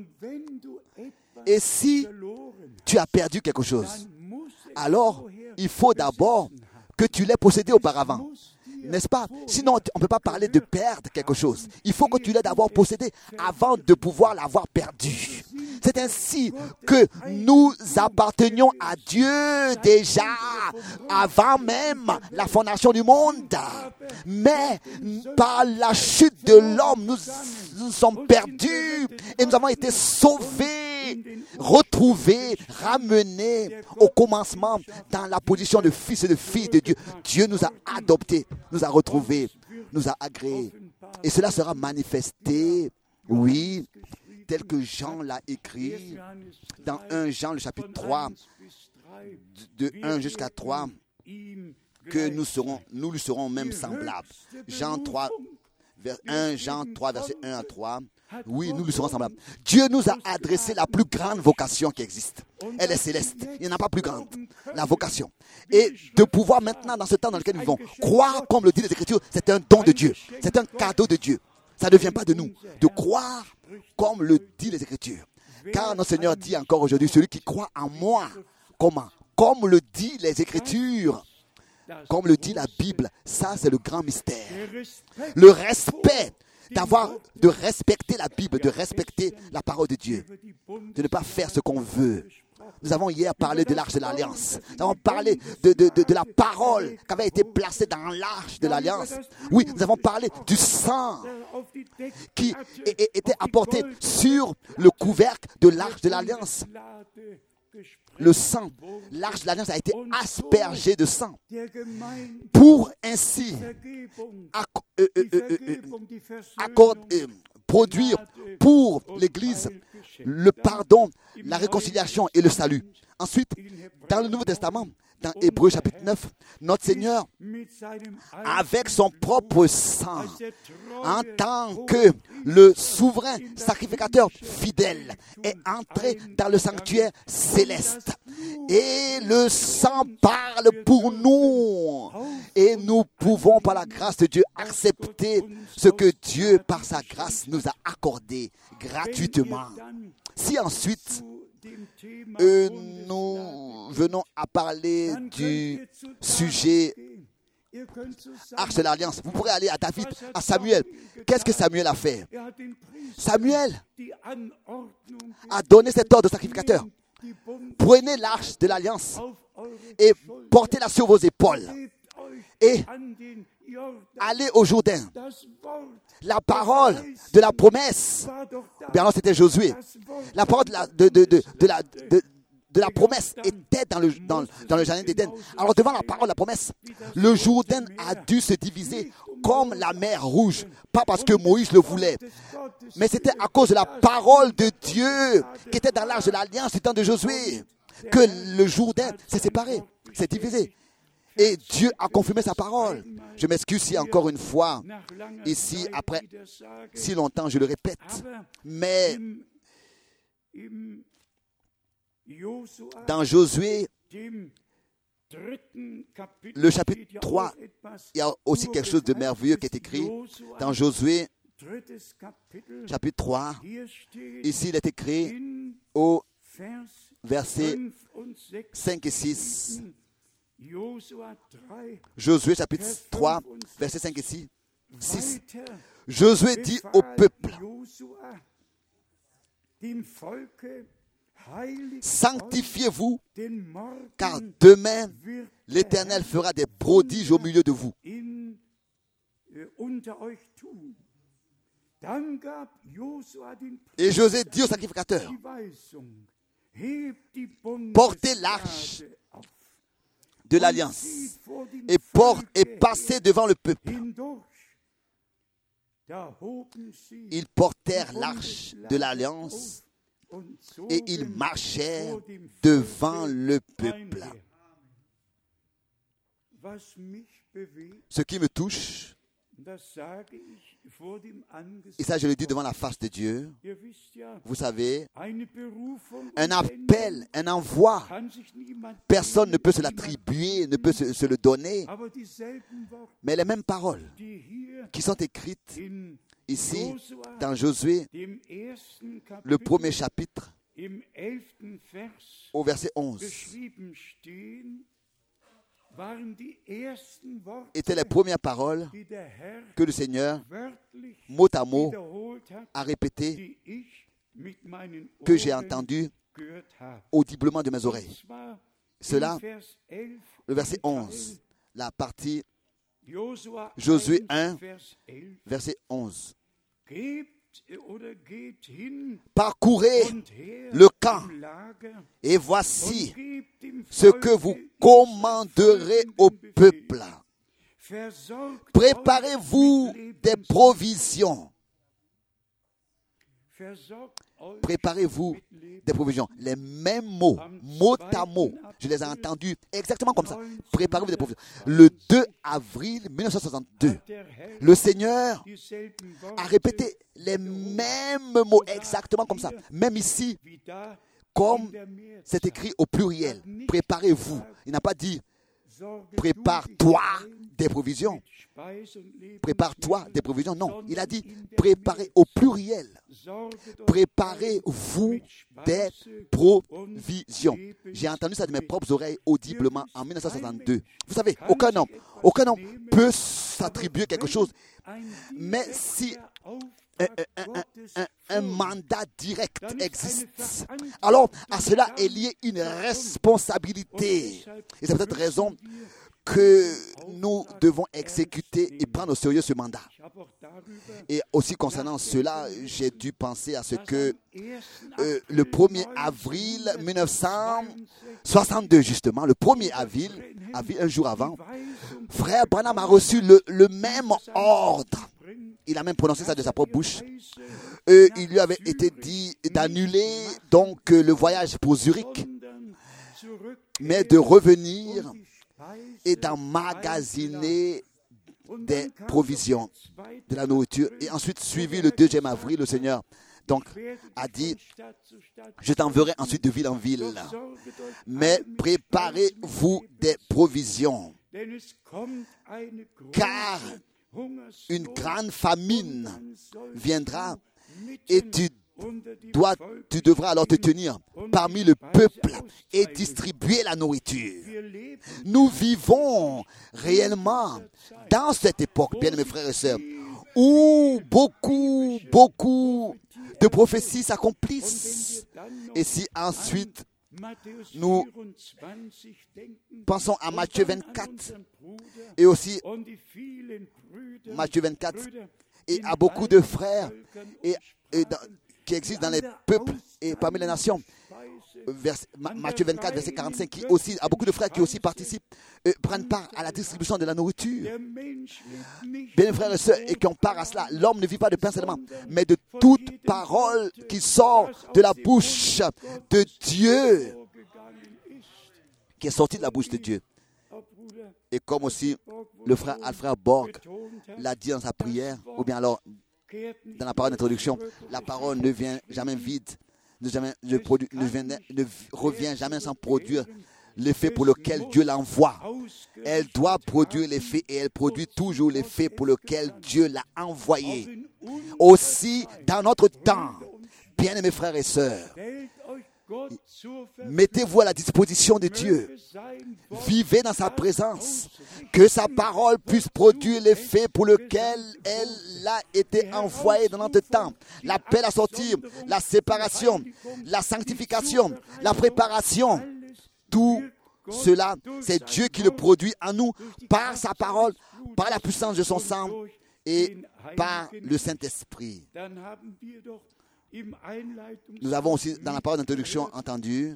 Et si tu as perdu quelque chose, alors il faut d'abord que tu l'aies possédé auparavant. N'est-ce pas? Sinon, on ne peut pas parler de perdre quelque chose. Il faut que tu l'aies d'abord possédé avant de pouvoir l'avoir perdu. C'est ainsi que nous appartenions à Dieu déjà avant même la fondation du monde. Mais par la chute de l'homme, nous sommes perdus et nous avons été sauvés, retrouvés, ramenés au commencement dans la position de fils et de filles de Dieu. Dieu nous a adoptés, nous a retrouvés, nous a agréés. Et cela sera manifesté, oui, tel que Jean l'a écrit dans 1 Jean, le chapitre 3, de 1 jusqu'à 3, que nous lui serons même semblables. 1 Jean 3, verset 1 à 3. Oui, nous lui serons semblables. Dieu nous a adressé la plus grande vocation qui existe. Elle est céleste. Il n'y en a pas plus grande. La vocation. Et de pouvoir maintenant, dans ce temps dans lequel nous vivons, croire comme le dit les Écritures, c'est un don de Dieu. C'est un cadeau de Dieu. Ça ne vient pas de nous. De croire comme le dit les Écritures. Car notre Seigneur dit encore aujourd'hui, celui qui croit en moi, comment? Comme le dit les Écritures, comme le dit la Bible, ça c'est le grand mystère. Le respect, de respecter la Bible, de respecter la parole de Dieu, de ne pas faire ce qu'on veut. Nous avons hier parlé de l'Arche de l'Alliance. Nous avons parlé de la parole qui avait été placée dans l'Arche de l'Alliance. Oui, nous avons parlé du sang qui était apporté sur le couvercle de l'Arche de l'Alliance. Le sang, l'Arche de l'Alliance a été aspergée de sang pour ainsi produire pour l'Église le pardon, la réconciliation et le salut. Ensuite, dans le Nouveau Testament, dans Hébreux chapitre 9, notre Seigneur, avec son propre sang, en tant que le souverain sacrificateur fidèle, est entré dans le sanctuaire céleste. Et le sang parle pour nous. Et nous pouvons, par la grâce de Dieu, accepter ce que Dieu, par sa grâce, nous a accordé gratuitement. Si ensuite, nous venons à parler du sujet Arche de l'Alliance, vous pourrez aller à David, à Samuel. Qu'est-ce que Samuel a fait? Samuel a donné cet ordre au sacrificateur. Prenez l'Arche de l'Alliance et portez-la sur vos épaules. Et allez au Jourdain. La parole de la promesse, bien alors c'était Josué. La parole de la promesse était dans le jardin d'Éden. Alors devant la parole de la promesse, le Jourdain a dû se diviser comme la mer Rouge. Pas parce que Moïse le voulait, mais c'était à cause de la parole de Dieu qui était dans l'Arche de l'Alliance du temps de Josué que le Jourdain s'est séparé, s'est divisé. Et Dieu a confirmé sa parole. Je m'excuse si encore une fois, ici, après si longtemps, je le répète. Mais dans Josué, le chapitre 3, il y a aussi quelque chose de merveilleux qui est écrit. Dans Josué, chapitre 3, ici il est écrit au verset 5 et 6. Josué chapitre 3, verset 5 et 6. Josué dit au peuple, sanctifiez-vous, car demain l'Éternel fera des prodiges au milieu de vous. Et Josué dit au sacrificateur, portez l'arche de l'Alliance et passez devant le peuple. Ils portèrent l'arche de l'Alliance et ils marchèrent devant le peuple. Ce qui me touche, et ça je le dis devant la face de Dieu, vous savez, un appel, un envoi, personne ne peut se l'attribuer, ne peut se le donner, mais les mêmes paroles qui sont écrites ici dans Josué, le premier chapitre, au verset 11, étaient les premières paroles que le Seigneur, mot à mot, a répétées, que j'ai entendues audiblement de mes oreilles. Cela, le verset 11, la partie Josué 1, verset 11. Parcourez le camp et voici ce que vous commanderez au peuple. Préparez-vous des provisions. Préparez-vous des provisions. Les mêmes mots, mot à mot, je les ai entendus exactement comme ça. Préparez-vous des provisions. Le 2 avril 1962, le Seigneur a répété les mêmes mots exactement comme ça. Même ici, comme c'est écrit au pluriel. Préparez-vous. Il n'a pas dit prépare-toi des provisions. Prépare-toi des provisions. Non, il a dit préparez au pluriel. Préparez-vous des provisions. J'ai entendu ça de mes propres oreilles audiblement en 1962. Vous savez, aucun homme peut s'attribuer quelque chose, mais si un mandat direct existe, alors à cela est liée une responsabilité. Et c'est peut-être raison que nous devons exécuter et prendre au sérieux ce mandat. Et aussi concernant cela, j'ai dû penser à ce que le 1er avril 1962, justement, le 1er avril, un jour avant, frère Branham a reçu le même ordre. Il a même prononcé ça de sa propre bouche. Il lui avait été dit d'annuler donc le voyage pour Zurich, mais de revenir et d'emmagasiner des provisions, de la nourriture. Et ensuite, suivi le 2e avril, le Seigneur donc a dit, je t'enverrai ensuite de ville en ville, mais préparez-vous des provisions, car une grande famine viendra et tu devras alors te tenir parmi le peuple et distribuer la nourriture. Nous vivons réellement dans cette époque, bien mes frères et sœurs, où beaucoup de prophéties s'accomplissent. Et si ensuite nous pensons à Matthieu 24 et aussi Matthieu 24 et à beaucoup de frères qui existent dans les peuples et parmi les nations. Matthieu 24, verset 45, qui aussi, à beaucoup de frères qui aussi participent, prennent part à la distribution de la nourriture. Bien, frères et sœurs, et qui ont part à cela, l'homme ne vit pas de pain seulement, mais de toute parole qui sort de la bouche de Dieu, qui est sortie de la bouche de Dieu. Et comme aussi le frère Alfred Borg l'a dit dans sa prière, ou bien alors dans la parole d'introduction, la parole ne vient jamais vide, ne revient jamais sans produire l'effet pour lequel Dieu l'envoie. Elle doit produire l'effet et elle produit toujours l'effet pour lequel Dieu l'a envoyé. Aussi, dans notre temps, bien-aimés frères et sœurs, mettez-vous à la disposition de Dieu. Vivez dans sa présence. Que sa parole puisse produire l'effet pour lequel elle a été envoyée dans notre temps. L'appel à sortir, la séparation, la sanctification, la préparation. Tout cela, c'est Dieu qui le produit en nous par sa parole, par la puissance de son sang et par le Saint-Esprit. Nous avons aussi dans la parole d'introduction entendu,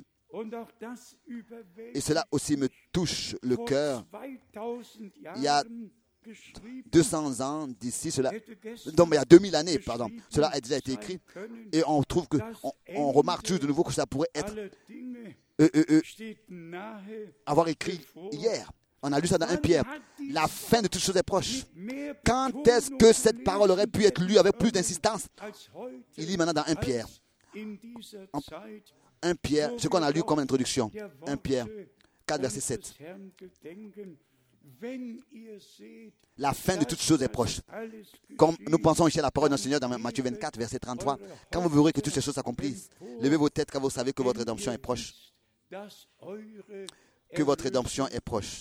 et cela aussi me touche le cœur, il y a 200 ans d'ici, donc il y a 2000 années, pardon, cela a déjà été écrit, et on trouve que, on remarque toujours de nouveau que ça pourrait être, avoir écrit hier. On a lu ça dans 1 Pierre. La fin de toutes choses est proche. Quand est-ce que cette parole aurait pu être lue avec plus d'insistance? Il lit maintenant dans 1 Pierre. 1 Pierre, ce qu'on a lu comme introduction. 1 Pierre 4, verset 7. La fin de toutes choses est proche. Comme nous pensons ici à la parole d'un Seigneur dans Matthieu 24, verset 33. Quand vous verrez que toutes ces choses s'accomplissent, levez vos têtes quand vous savez que votre rédemption est proche. Que votre rédemption est proche.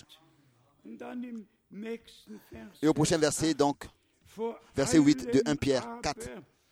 Et au prochain verset, donc, verset 8 de 1 Pierre 4.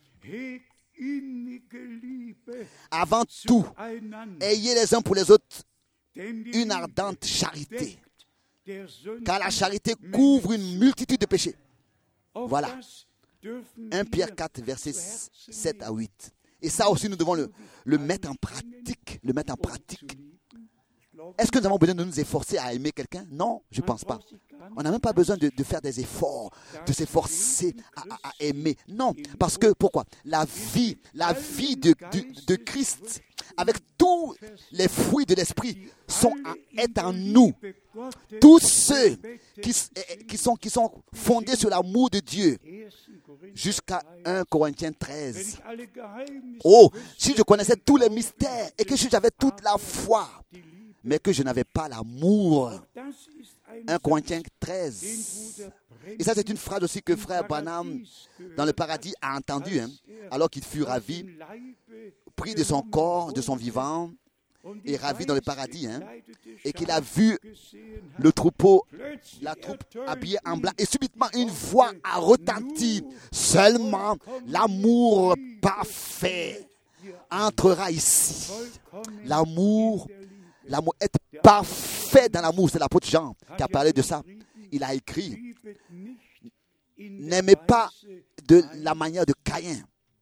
Avant tout, ayez les uns pour les autres une ardente charité, car la charité couvre une multitude de péchés. Voilà. 1 Pierre 4, versets 7 à 8. Et ça aussi, nous devons le mettre en pratique. Le mettre en pratique. Est-ce que nous avons besoin de nous efforcer à aimer quelqu'un? Non, je ne pense pas. On n'a même pas besoin de faire des efforts, de s'efforcer à aimer. Non, parce que, pourquoi? La vie de Christ, avec tous les fruits de l'Esprit, est en nous. Tous ceux qui sont fondés sur l'amour de Dieu, jusqu'à 1 Corinthiens 13. Oh, si je connaissais tous les mystères et que si j'avais toute la foi, mais que je n'avais pas l'amour. 1 Corinthiens 13. Et ça, c'est une phrase aussi que frère Branham, dans le paradis, a entendue, alors qu'il fut ravi, pris de son corps, de son vivant, et ravi dans le paradis, et qu'il a vu le troupeau, la troupe habillée en blanc, et subitement une voix a retenti. Seulement l'amour parfait entrera ici. L'amour est parfait dans l'amour. C'est l'apôtre Jean qui a parlé de ça. Il a écrit: n'aimez pas de la manière de Caïn,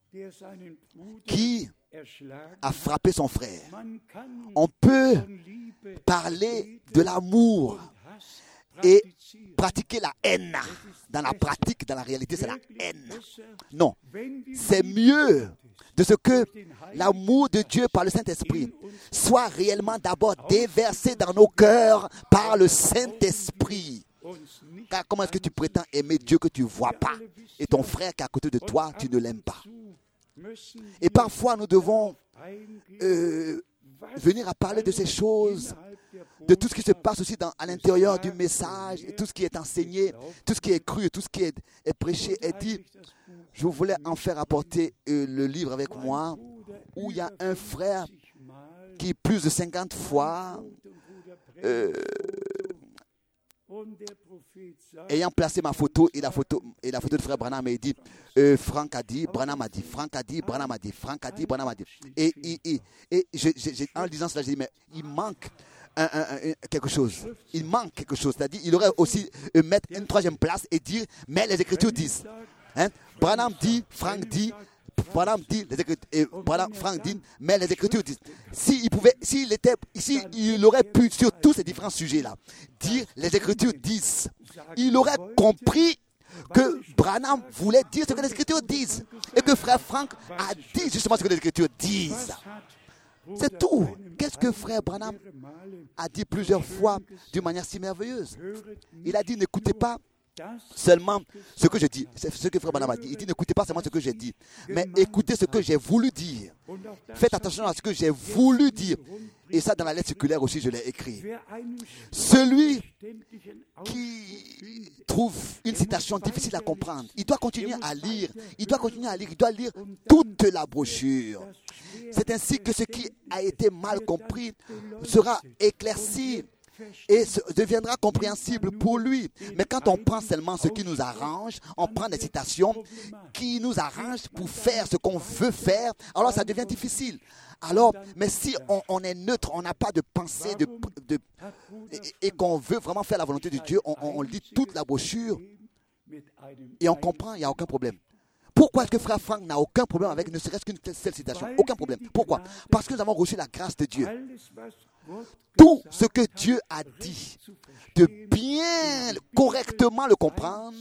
qui a frappé son frère. On peut parler de l'amour et pratiquer la haine. Dans la pratique, dans la réalité, c'est la haine. Non, c'est mieux de ce que l'amour de Dieu par le Saint-Esprit soit réellement d'abord déversé dans nos cœurs par le Saint-Esprit. Car comment est-ce que tu prétends aimer Dieu que tu ne vois pas, et ton frère qui est à côté de toi, tu ne l'aimes pas? Et parfois, nous devons venir à parler de ces choses, de tout ce qui se passe aussi à l'intérieur du message, tout ce qui est enseigné, tout ce qui est cru, tout ce qui est prêché et dit. Je voulais en faire apporter le livre avec moi, où il y a un frère qui plus de 50 fois, ayant placé ma photo et la photo de frère Branham, il dit Franck a dit, Branham a dit, Franck a dit, Branham a dit, Franck a dit, Branham a dit. Et en lisant cela, j'ai dit, mais il manque quelque chose. Il manque quelque chose. C'est-à-dire, il aurait aussi mettre une troisième place et dire, mais les Écritures disent. Branham dit, Franck dit, Branham dit, les Écritures, et Franck dit, mais les Écritures disent. Il aurait pu, sur tous ces différents sujets-là, dire, les Écritures disent. Il aurait compris que Branham voulait dire ce que les Écritures disent. Et que frère Franck a dit justement ce que les Écritures disent. C'est tout. Qu'est-ce que frère Branham a dit plusieurs fois d'une manière si merveilleuse? Il a dit, n'écoutez pas seulement ce que je dis. C'est ce que frère Branham a dit. Il dit, n'écoutez pas seulement ce que j'ai dit, mais écoutez ce que j'ai voulu dire. Faites attention à ce que j'ai voulu dire. Et ça, dans la lettre circulaire aussi, je l'ai écrit. Celui qui trouve une citation difficile à comprendre, il doit continuer à lire. Il doit lire toute la brochure. C'est ainsi que ce qui a été mal compris sera éclairci et deviendra compréhensible pour lui. Mais quand on prend seulement ce qui nous arrange, on prend des citations qui nous arrangent pour faire ce qu'on veut faire, alors ça devient difficile. Alors, mais si on est neutre, on n'a pas de pensée et qu'on veut vraiment faire la volonté de Dieu, on lit toute la brochure et on comprend, il n'y a aucun problème. Pourquoi est-ce que frère Franck n'a aucun problème avec ne serait-ce qu'une seule citation? Aucun problème. Pourquoi? Parce que nous avons reçu la grâce de Dieu. Tout ce que Dieu a dit, de bien correctement le comprendre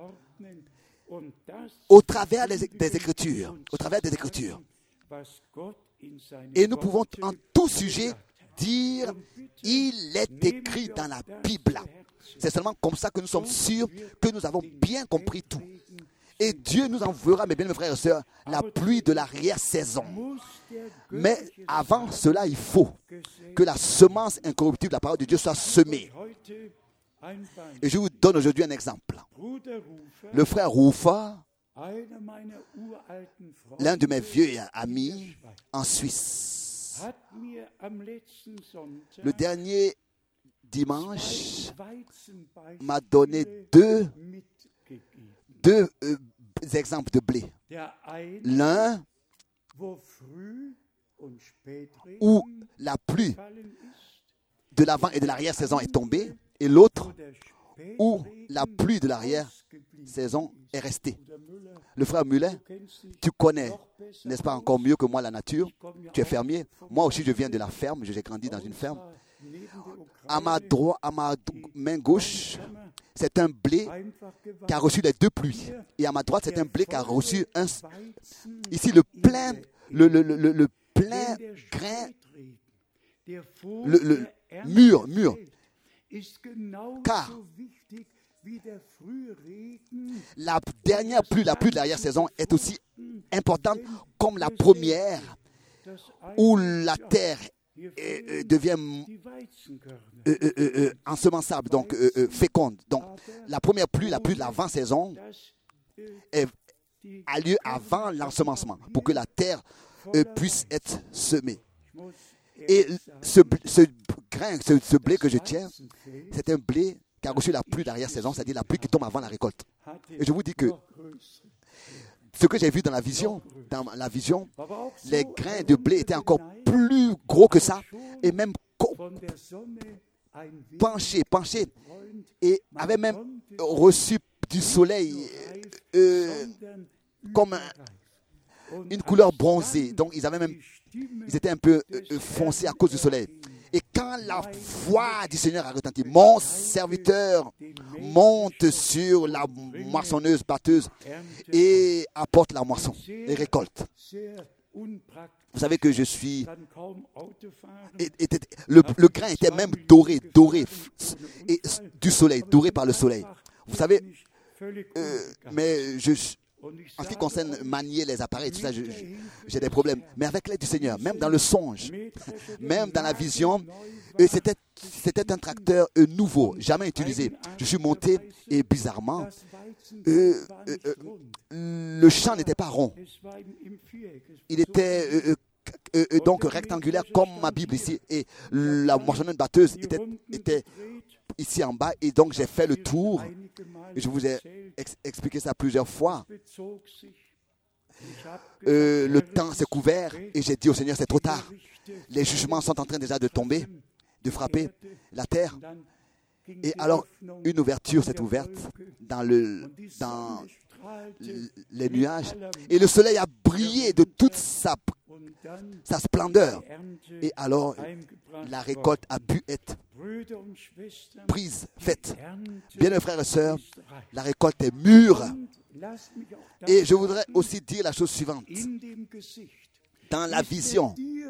au travers des Écritures. Au travers des Écritures. Et nous pouvons en tout sujet dire, il est écrit dans la Bible. C'est seulement comme ça que nous sommes sûrs que nous avons bien compris tout. Et Dieu nous enverra, mes bien, mes frères et sœurs, la pluie de l'arrière-saison. Mais avant cela, il faut que la semence incorruptible de la parole de Dieu soit semée. Et je vous donne aujourd'hui un exemple. Le frère Rufer, l'un de mes vieux amis en Suisse, le dernier dimanche, m'a donné deux exemples de blé. L'un où la pluie de l'avant et de l'arrière-saison est tombée, et l'autre où la pluie de l'arrière-saison est restée. Le frère Muller, tu connais, n'est-ce pas, encore mieux que moi la nature. Tu es fermier. Moi aussi, je viens de la ferme. J'ai grandi dans une ferme. À ma main gauche, c'est un blé qui a reçu les deux pluies. Et à ma droite, c'est un blé qui a reçu un... Ici, le plein grain, le mûr. Car la dernière pluie, la pluie de l'arrière-saison, est aussi importante comme la première, où la terre devient ensemençable, donc féconde. Donc la première pluie, la pluie de l'avant-saison, a lieu avant l'ensemencement pour que la terre puisse être semée. Et ce grain, ce blé que je tiens, c'est un blé qui a reçu la pluie d'arrière-saison, c'est-à-dire la pluie qui tombe avant la récolte. Et je vous dis que ce que j'ai vu dans la vision, les grains de blé étaient encore plus gros que ça, et même penchés, et avaient même reçu du soleil comme une couleur bronzée. Donc ils étaient un peu foncés à cause du soleil. Et quand la voix du Seigneur a retenti, mon serviteur monte sur la moissonneuse batteuse et apporte la moisson et récolte. Vous savez que je suis... Le grain était même doré et du soleil, doré par le soleil. Vous savez, mais en ce qui concerne manier les appareils, tout ça, j'ai des problèmes. Mais avec l'aide du Seigneur, même dans le songe, même dans la vision, c'était un tracteur nouveau, jamais utilisé. Je suis monté et bizarrement, le champ n'était pas rond. Il était donc rectangulaire comme ma Bible ici. Et la moissonneuse batteuse était ici en bas. Et donc j'ai fait le tour. Et je vous ai expliqué ça plusieurs fois. Le temps s'est couvert et j'ai dit au Seigneur, c'est trop tard. Les jugements sont en train déjà de tomber, de frapper la terre. Et alors, une ouverture s'est ouverte dans les nuages. Et le soleil a brillé de toute sa splendeur. Et alors, la récolte a pu être faite. Bien, mes frères et sœurs, la récolte est mûre. Et je voudrais aussi dire la chose suivante. Dans la vision,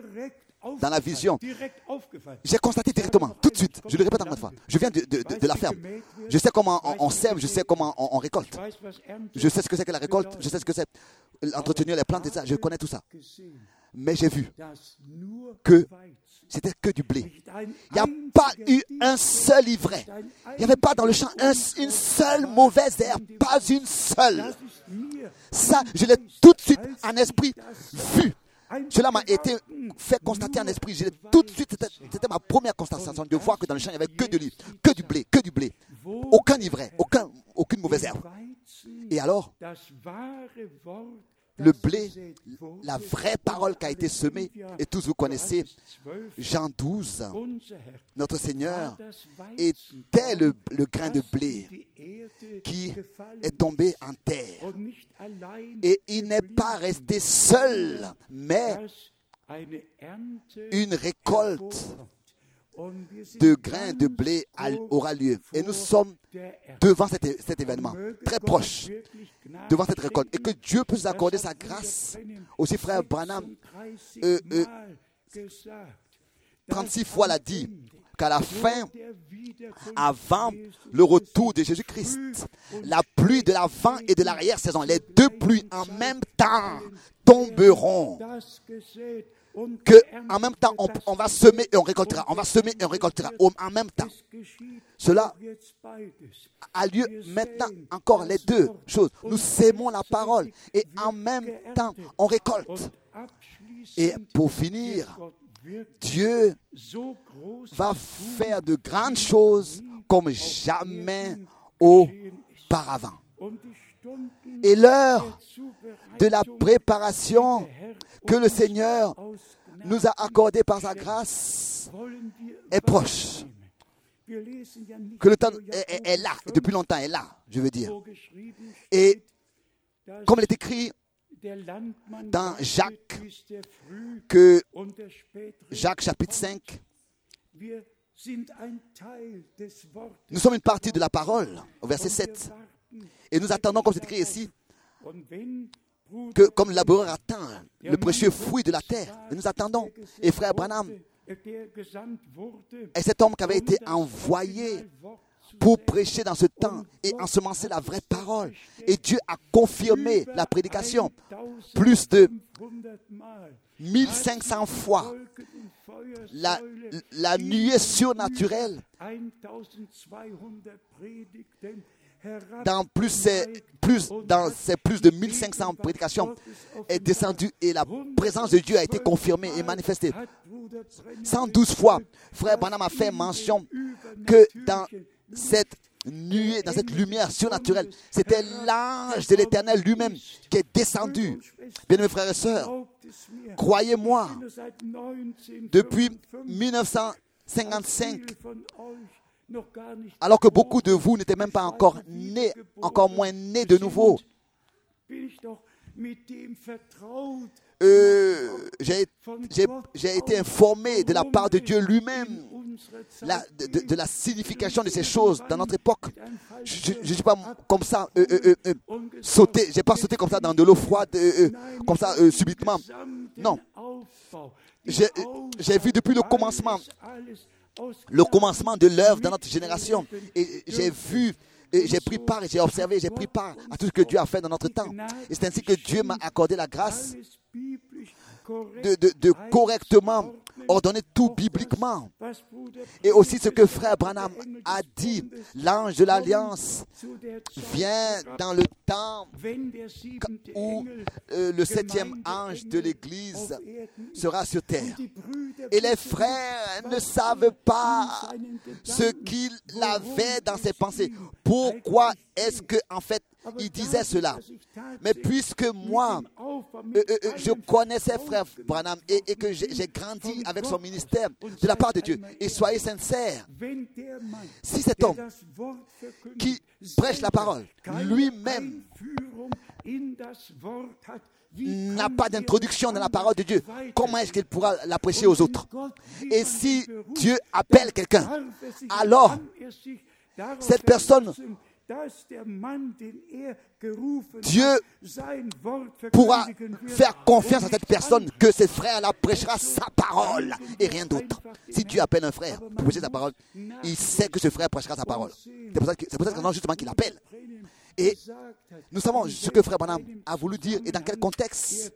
j'ai constaté directement, tout de suite, je le répète encore une fois, je viens de la ferme. Je sais comment on sème, je sais comment on récolte. Je sais ce que c'est que la récolte, je sais ce que c'est entretenir les plantes et ça, je connais tout ça. Mais j'ai vu que c'était que du blé. Il n'y a pas eu un seul ivraie. Il n'y avait pas dans le champ une seule mauvaise herbe, pas une seule. Ça, je l'ai tout de suite en esprit vu. Cela m'a été fait constater en esprit. Tout de suite, c'était ma première constatation de voir que dans le champ, il n'y avait que du blé. Aucun ivraie, aucune mauvaise herbe. Et alors, le blé, la vraie parole qui a été semée, et tous vous connaissez, Jean 12, notre Seigneur était le grain de blé qui est tombé en terre. Et il n'est pas resté seul, mais une récolte de grains de blé aura lieu. Et nous sommes devant cet événement, très proche, devant cette récolte. Et que Dieu puisse accorder sa grâce. Aussi, frère Branham, 36 fois l'a dit, qu'à la fin, avant le retour de Jésus-Christ, la pluie de l'avant et de l'arrière-saison, les deux pluies en même temps tomberont. En même temps, on va semer et on récoltera. On va semer et on récoltera en même temps. Cela a lieu maintenant, encore les deux choses. Nous sémons la parole et en même temps, on récolte. Et pour finir, Dieu va faire de grandes choses comme jamais auparavant. Et l'heure de la préparation que le Seigneur nous a accordée par sa grâce est proche. Que le temps est là, et depuis longtemps est là, je veux dire. Et comme il est écrit dans Jacques, que Jacques chapitre 5, nous sommes une partie de la parole, au verset 7. Et nous attendons, comme c'est écrit ici, que comme le laboureur attend le précieux fruit de la terre, et nous attendons. Et frère Branham est cet homme qui avait été envoyé pour prêcher dans ce temps et ensemencer la vraie parole. Et Dieu a confirmé la prédication plus de 1500 fois. La nuée surnaturelle dans ces plus de 1500 prédications est descendue et la présence de Dieu a été confirmée et manifestée. 112 fois, frère Branham a fait mention que dans cette nuée, dans cette lumière surnaturelle, c'était l'ange de l'Éternel lui-même qui est descendu. Bien-aimés frères et sœurs, croyez-moi, depuis 1955, alors que beaucoup de vous n'étaient même pas encore nés, encore moins nés de nouveau, j'ai été informé de la part de Dieu lui-même de la signification de ces choses dans notre époque. Je ne suis pas comme ça sauté, j'ai pas sauté comme ça dans de l'eau froide, comme ça subitement. Non. J'ai vu depuis le commencement de l'œuvre dans notre génération. Et j'ai vu, et j'ai pris part, et j'ai observé, j'ai pris part à tout ce que Dieu a fait dans notre temps. Et c'est ainsi que Dieu m'a accordé la grâce de correctement ordonner tout bibliquement. Et aussi ce que frère Branham a dit, l'ange de l'Alliance vient dans le temps où le 7e ange de l'Église sera sur terre. Et les frères ne savent pas ce qu'il avait dans ses pensées. Pourquoi est-ce que, en fait, il disait cela? Mais puisque moi, je connaissais frère Branham et que j'ai grandi avec son ministère de la part de Dieu, et soyez sincères, si cet homme qui prêche la parole, lui-même n'a pas d'introduction dans la parole de Dieu, comment est-ce qu'il pourra la prêcher aux autres? Et si Dieu appelle quelqu'un, alors cette personne, Dieu pourra faire confiance à cette personne que ce frère-là prêchera sa parole et rien d'autre. Si Dieu appelle un frère pour prêcher sa parole, il sait que ce frère prêchera sa parole. C'est pour ça justement qu'il appelle. Et nous savons ce que frère Branham a voulu dire et dans quel contexte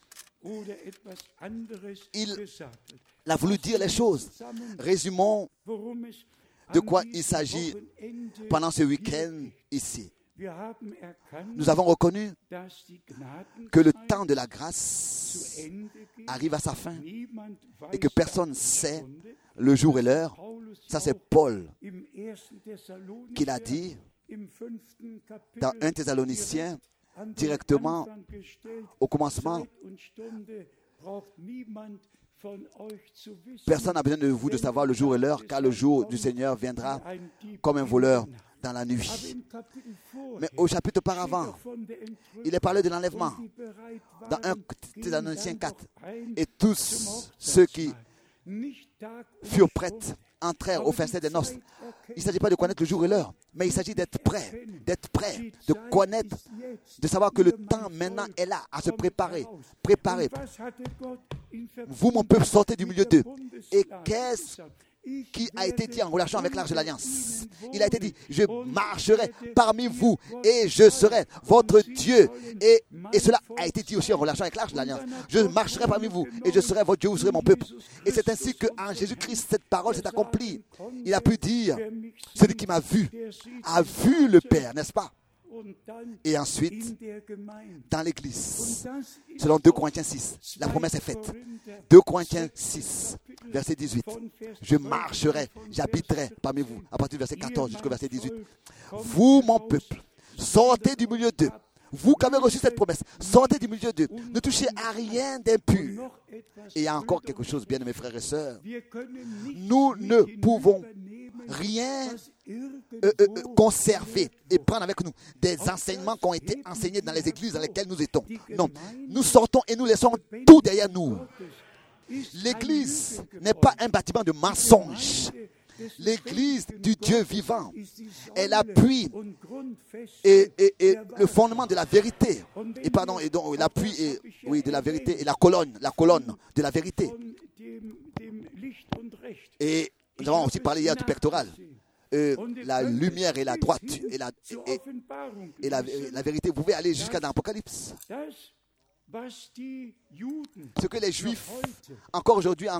il a voulu dire les choses. Résumons de quoi il s'agit pendant ce week-end ici. Nous avons reconnu que le temps de la grâce arrive à sa fin et que personne ne sait le jour et l'heure. Ça, c'est Paul qui l'a dit dans 1 Thessaloniciens, directement au commencement. Personne n'a besoin de vous de savoir le jour et l'heure, car le jour du Seigneur viendra comme un voleur dans la nuit. Mais au chapitre auparavant, il est parlé de l'enlèvement dans 1 Thessaloniciens 4. Et tous ceux qui furent prêts entrèrent au festin des noces. Il ne s'agit pas de connaître le jour et l'heure, mais il s'agit d'être prêt, de connaître, de savoir que le temps maintenant est là à se préparer. Préparer. Vous, mon peuple, sortez du milieu d'eux. Et qu'est-ce qui a été dit en relation avec l'arche de l'Alliance? Il a été dit, je marcherai parmi vous et je serai votre Dieu. Et cela a été dit aussi en relation avec l'arche de l'Alliance. Je marcherai parmi vous et je serai votre Dieu, vous serez mon peuple. Et c'est ainsi qu'en Jésus-Christ, cette parole s'est accomplie. Il a pu dire, celui qui m'a vu a vu le Père, n'est-ce pas? Et ensuite, dans l'Église, selon 2 Corinthiens 6, la promesse est faite. 2 Corinthiens 6, verset 18. Je marcherai, j'habiterai parmi vous. À partir du verset 14 jusqu'au verset 18. Vous, mon peuple, sortez du milieu d'eux. Vous qui avez reçu cette promesse, sortez du milieu d'eux. Ne touchez à rien d'impur. Et il y a encore quelque chose, bien mes frères et sœurs. Nous ne pouvons rien conserver et prendre avec nous des enseignements qui ont été enseignés dans les églises dans lesquelles nous étions. Non, nous sortons et nous laissons tout derrière nous. L'église n'est pas un bâtiment de mensonges. L'église du Dieu vivant est l'appui et le fondement de la vérité. Et pardon, et donc l'appui de la vérité et la colonne de la vérité. Et nous avons aussi parlé hier du pectoral. la lumière et la droite et la vérité. Vous pouvez aller jusqu'à dans l'Apocalypse. Ce que les Juifs, encore aujourd'hui,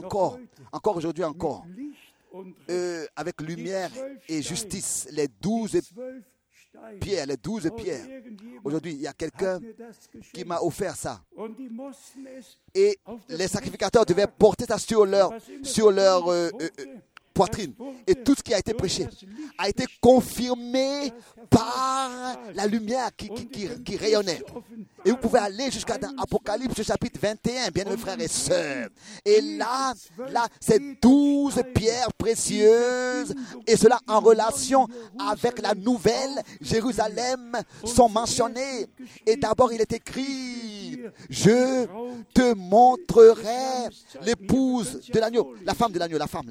avec lumière et justice, les 12 pierres. Aujourd'hui, il y a quelqu'un qui m'a offert ça. Et les sacrificateurs devaient porter ça sur leur poitrine. Et tout ce qui a été prêché a été confirmé par la lumière qui rayonnait. Et vous pouvez aller jusqu'à Apocalypse chapitre 21, bien mes frères et sœurs. Et là, ces 12 pierres précieuses, et cela en relation avec la nouvelle Jérusalem, sont mentionnées. Et d'abord, il est écrit, je te montrerai l'épouse de l'agneau, la femme de l'agneau, la femme.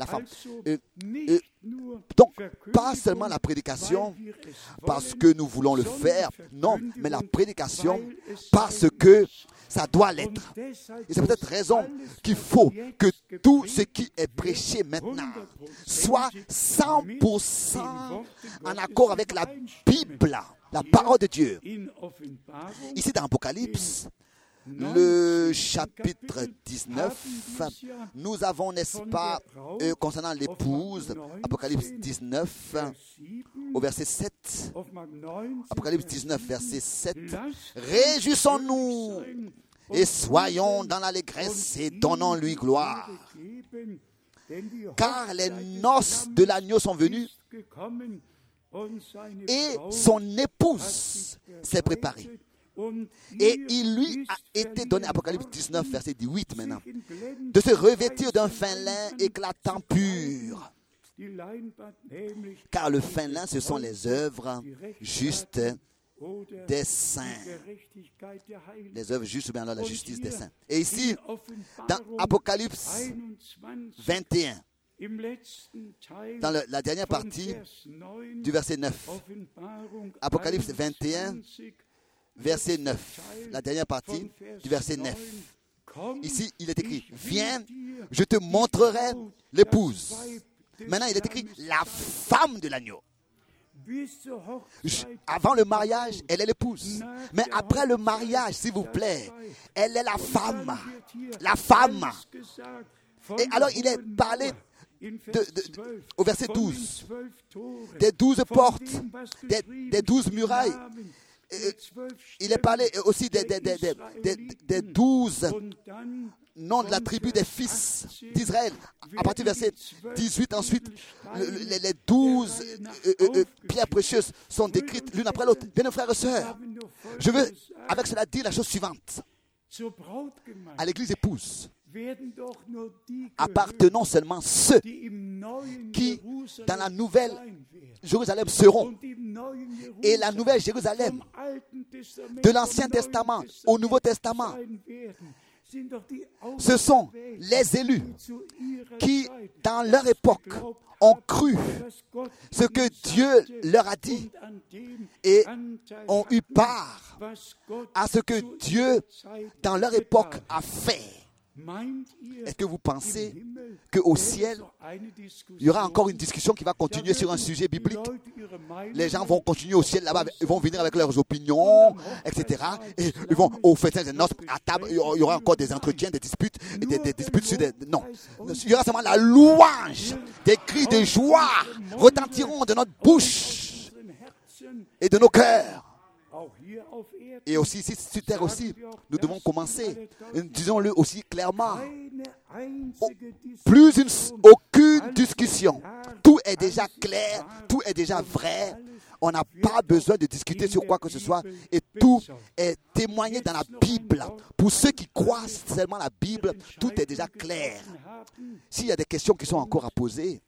Donc, pas seulement la prédication parce que nous voulons le faire, non, mais la prédication parce que ça doit l'être. Et c'est peut-être raison qu'il faut que tout ce qui est prêché maintenant soit 100% en accord avec la Bible, la parole de Dieu. Ici dans l'Apocalypse, le chapitre 19, nous avons, n'est-ce pas, concernant l'épouse, Apocalypse 19, au verset 7. Apocalypse 19, verset 7. Réjouissons-nous et soyons dans l'allégresse et donnons-lui gloire. Car les noces de l'agneau sont venues et son épouse s'est préparée. Et il lui a été donné, Apocalypse 19, verset 8 maintenant, de se revêtir d'un fin lin éclatant pur. Car le fin lin, ce sont les œuvres justes des saints. Les œuvres justes ou bien alors la justice des saints. Et ici, dans Apocalypse 21, dans la dernière partie du verset 9, Apocalypse 21, verset 9, la dernière partie du verset 9. Ici, il est écrit, viens, je te montrerai l'épouse. Maintenant, il est écrit, la femme de l'agneau. Avant le mariage, elle est l'épouse. Mais après le mariage, s'il vous plaît, elle est la femme. La femme. Et alors, il est parlé au verset 12, des 12 portes, des 12 murailles. Il est parlé aussi des 12 noms de la tribu des fils d'Israël. À partir du verset 18 ensuite, les 12 pierres précieuses sont décrites l'une après l'autre. Bien, frères et sœurs, je veux avec cela dire la chose suivante. À l'église épouse, appartenons seulement ceux qui, dans la nouvelle Jérusalem, seront. Et la nouvelle Jérusalem, de l'Ancien Testament au Nouveau Testament, ce sont les élus qui, dans leur époque, ont cru ce que Dieu leur a dit et ont eu part à ce que Dieu, dans leur époque, a fait. Est-ce que vous pensez qu'au ciel, il y aura encore une discussion qui va continuer sur un sujet biblique? Les gens vont continuer au ciel là-bas, ils vont venir avec leurs opinions, etc. Et ils vont au festin des noces, à table, il y aura encore des entretiens, des disputes, des disputes sur des... Non, il y aura seulement la louange, des cris de joie retentiront de notre bouche et de nos cœurs. Et aussi ici sur terre aussi, nous devons commencer, disons-le aussi clairement, aucune discussion. Tout est déjà clair, tout est déjà vrai. On n'a pas besoin de discuter sur quoi que ce soit et tout est témoigné dans la Bible. Pour ceux qui croient seulement la Bible, tout est déjà clair. S'il y a des questions qui sont encore à poser,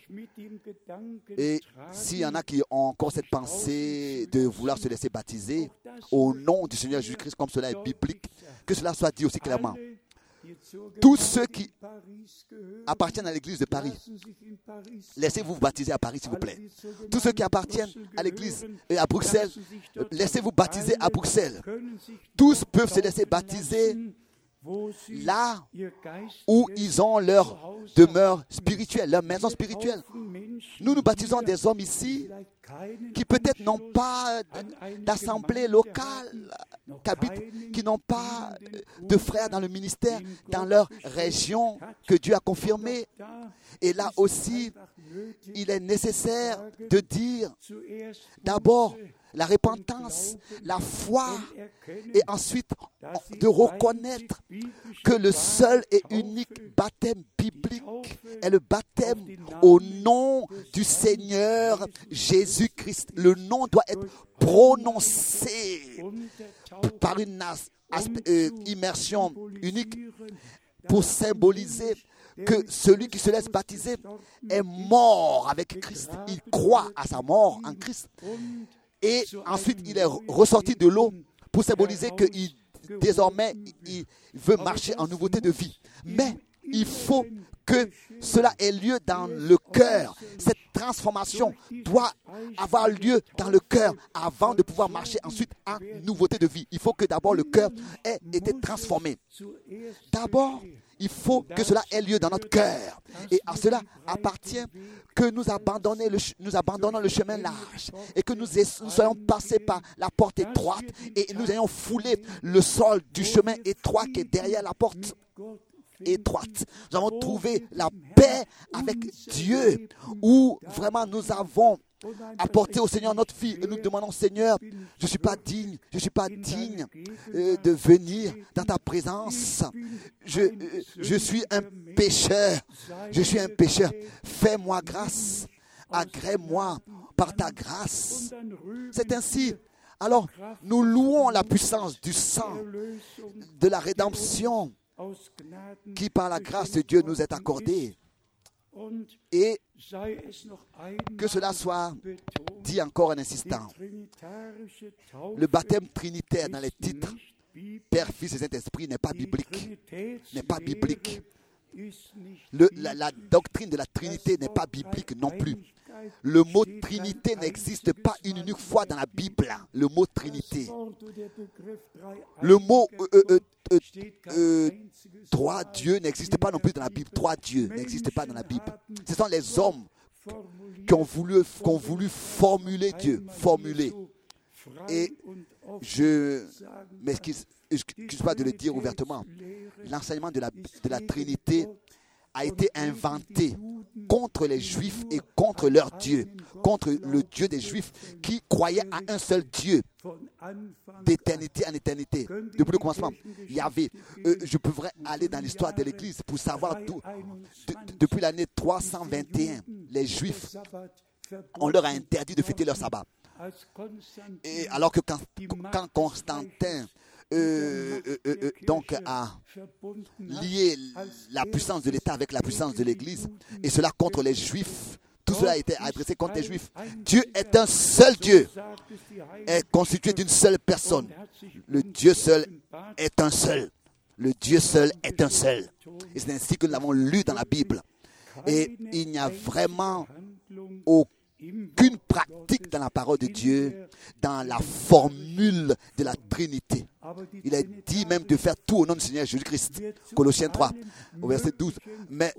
et s'il y en a qui ont encore cette pensée de vouloir se laisser baptiser au nom du Seigneur Jésus-Christ, comme cela est biblique, que cela soit dit aussi clairement. Tous ceux qui appartiennent à l'église de Paris, laissez-vous baptiser à Paris, s'il vous plaît. Tous ceux qui appartiennent à l'église et à Bruxelles, laissez-vous baptiser à Bruxelles. Tous peuvent se laisser baptiser là où ils ont leur demeure spirituelle, leur maison spirituelle. Nous baptisons des hommes ici qui peut-être n'ont pas d'assemblée locale, qui n'ont pas de frères dans le ministère, dans leur région que Dieu a confirmé. Et là aussi, il est nécessaire de dire d'abord la repentance, la foi, et ensuite de reconnaître que le seul et unique baptême biblique est le baptême au nom du Seigneur Jésus-Christ. Le nom doit être prononcé par une immersion unique pour symboliser que celui qui se laisse baptiser est mort avec Christ. Il croit à sa mort en Christ. Et ensuite, il est ressorti de l'eau pour symboliser que désormais, il veut marcher en nouveauté de vie. Mais il faut que cela ait lieu dans le cœur. Cette transformation doit avoir lieu dans le cœur avant de pouvoir marcher ensuite en nouveauté de vie. Il faut que d'abord le cœur ait été transformé. D'abord, il faut que cela ait lieu dans notre cœur. Et à cela appartient que nous abandonnons le chemin large et que nous soyons passés par la porte étroite et nous ayons foulé le sol du chemin étroit qui est derrière la porte étroite. Nous avons trouvé la paix avec Dieu où vraiment nous avons apporté au Seigneur notre vie et nous demandons, Seigneur, je ne suis pas digne de venir dans ta présence. Je suis un pécheur. Fais-moi grâce. Agrée-moi par ta grâce. C'est ainsi. Alors, nous louons la puissance du sang, de la rédemption qui par la grâce de Dieu nous est accordée. Et que cela soit dit encore en insistant. Le baptême trinitaire dans les titres Père, Fils et Saint-Esprit n'est pas biblique. La doctrine de la Trinité n'est pas biblique non plus. Le mot Trinité n'existe pas une unique fois dans la Bible. Le mot Trinité. Le mot trois dieux n'existe pas non plus dans la Bible. Trois dieux n'existent pas dans la Bible. Ce sont les hommes qui ont voulu formuler Dieu. Et je m'excuse pas de le dire ouvertement. L'enseignement de la Trinité a été inventé contre les Juifs et contre leur Dieu, contre le Dieu des Juifs qui croyait à un seul Dieu, d'éternité en éternité. Depuis le commencement, il y avait, je pourrais aller dans l'histoire de l'Église pour savoir d'où, depuis l'année 321, les Juifs, on leur a interdit de fêter leur sabbat. Et alors que quand Constantin donc a lié la puissance de l'État avec la puissance de l'Église, et cela contre les Juifs, tout cela a été adressé contre les Juifs. Dieu est un seul Dieu, est constitué d'une seule personne. Le Dieu seul est un seul. Le Dieu seul est un seul. Et c'est ainsi que nous l'avons lu dans la Bible. Et il n'y a vraiment aucune pratique dans la parole de Dieu, dans la formule de la Trinité. Il est dit même de faire tout au nom du Seigneur Jésus-Christ. Colossiens 3, au verset 12. Mais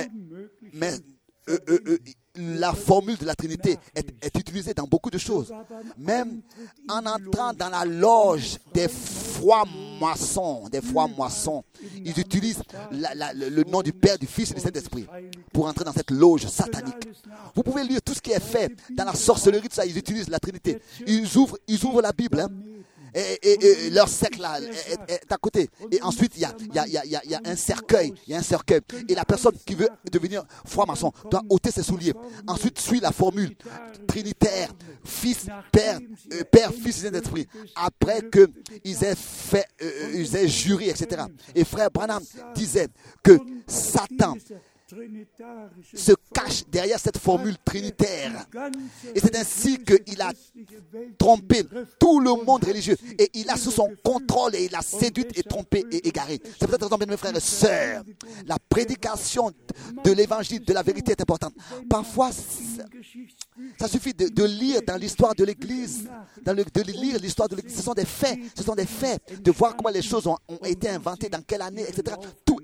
la formule de la Trinité est utilisée dans beaucoup de choses. Même en entrant dans la loge des francs-maçons, ils utilisent le nom du Père, du Fils et du Saint-Esprit pour entrer dans cette loge satanique. Vous pouvez lire tout ce qui est fait dans la sorcellerie, tout ça, ils utilisent la Trinité. Ils ouvrent la Bible, hein. Et leur cercle là est à côté. Et ensuite, il y a un cercueil. Et la personne qui veut devenir franc-maçon doit ôter ses souliers. Ensuite, suit la formule trinitaire. Père, Fils et Saint-Esprit. Après qu'ils aient juré, etc. Et frère Branham disait que Satan se cache derrière cette formule trinitaire. Et c'est ainsi qu'il a trompé tout le monde religieux. Et il a sous son contrôle et il a séduit et trompé et égaré. C'est pour cette raison, mes frères et sœurs, la prédication de l'évangile, de la vérité est importante. Parfois, ça suffit de lire dans l'histoire de l'Église, de lire l'histoire de l'Église. Ce sont des faits, de voir comment les choses ont été inventées, dans quelle année, etc. Tout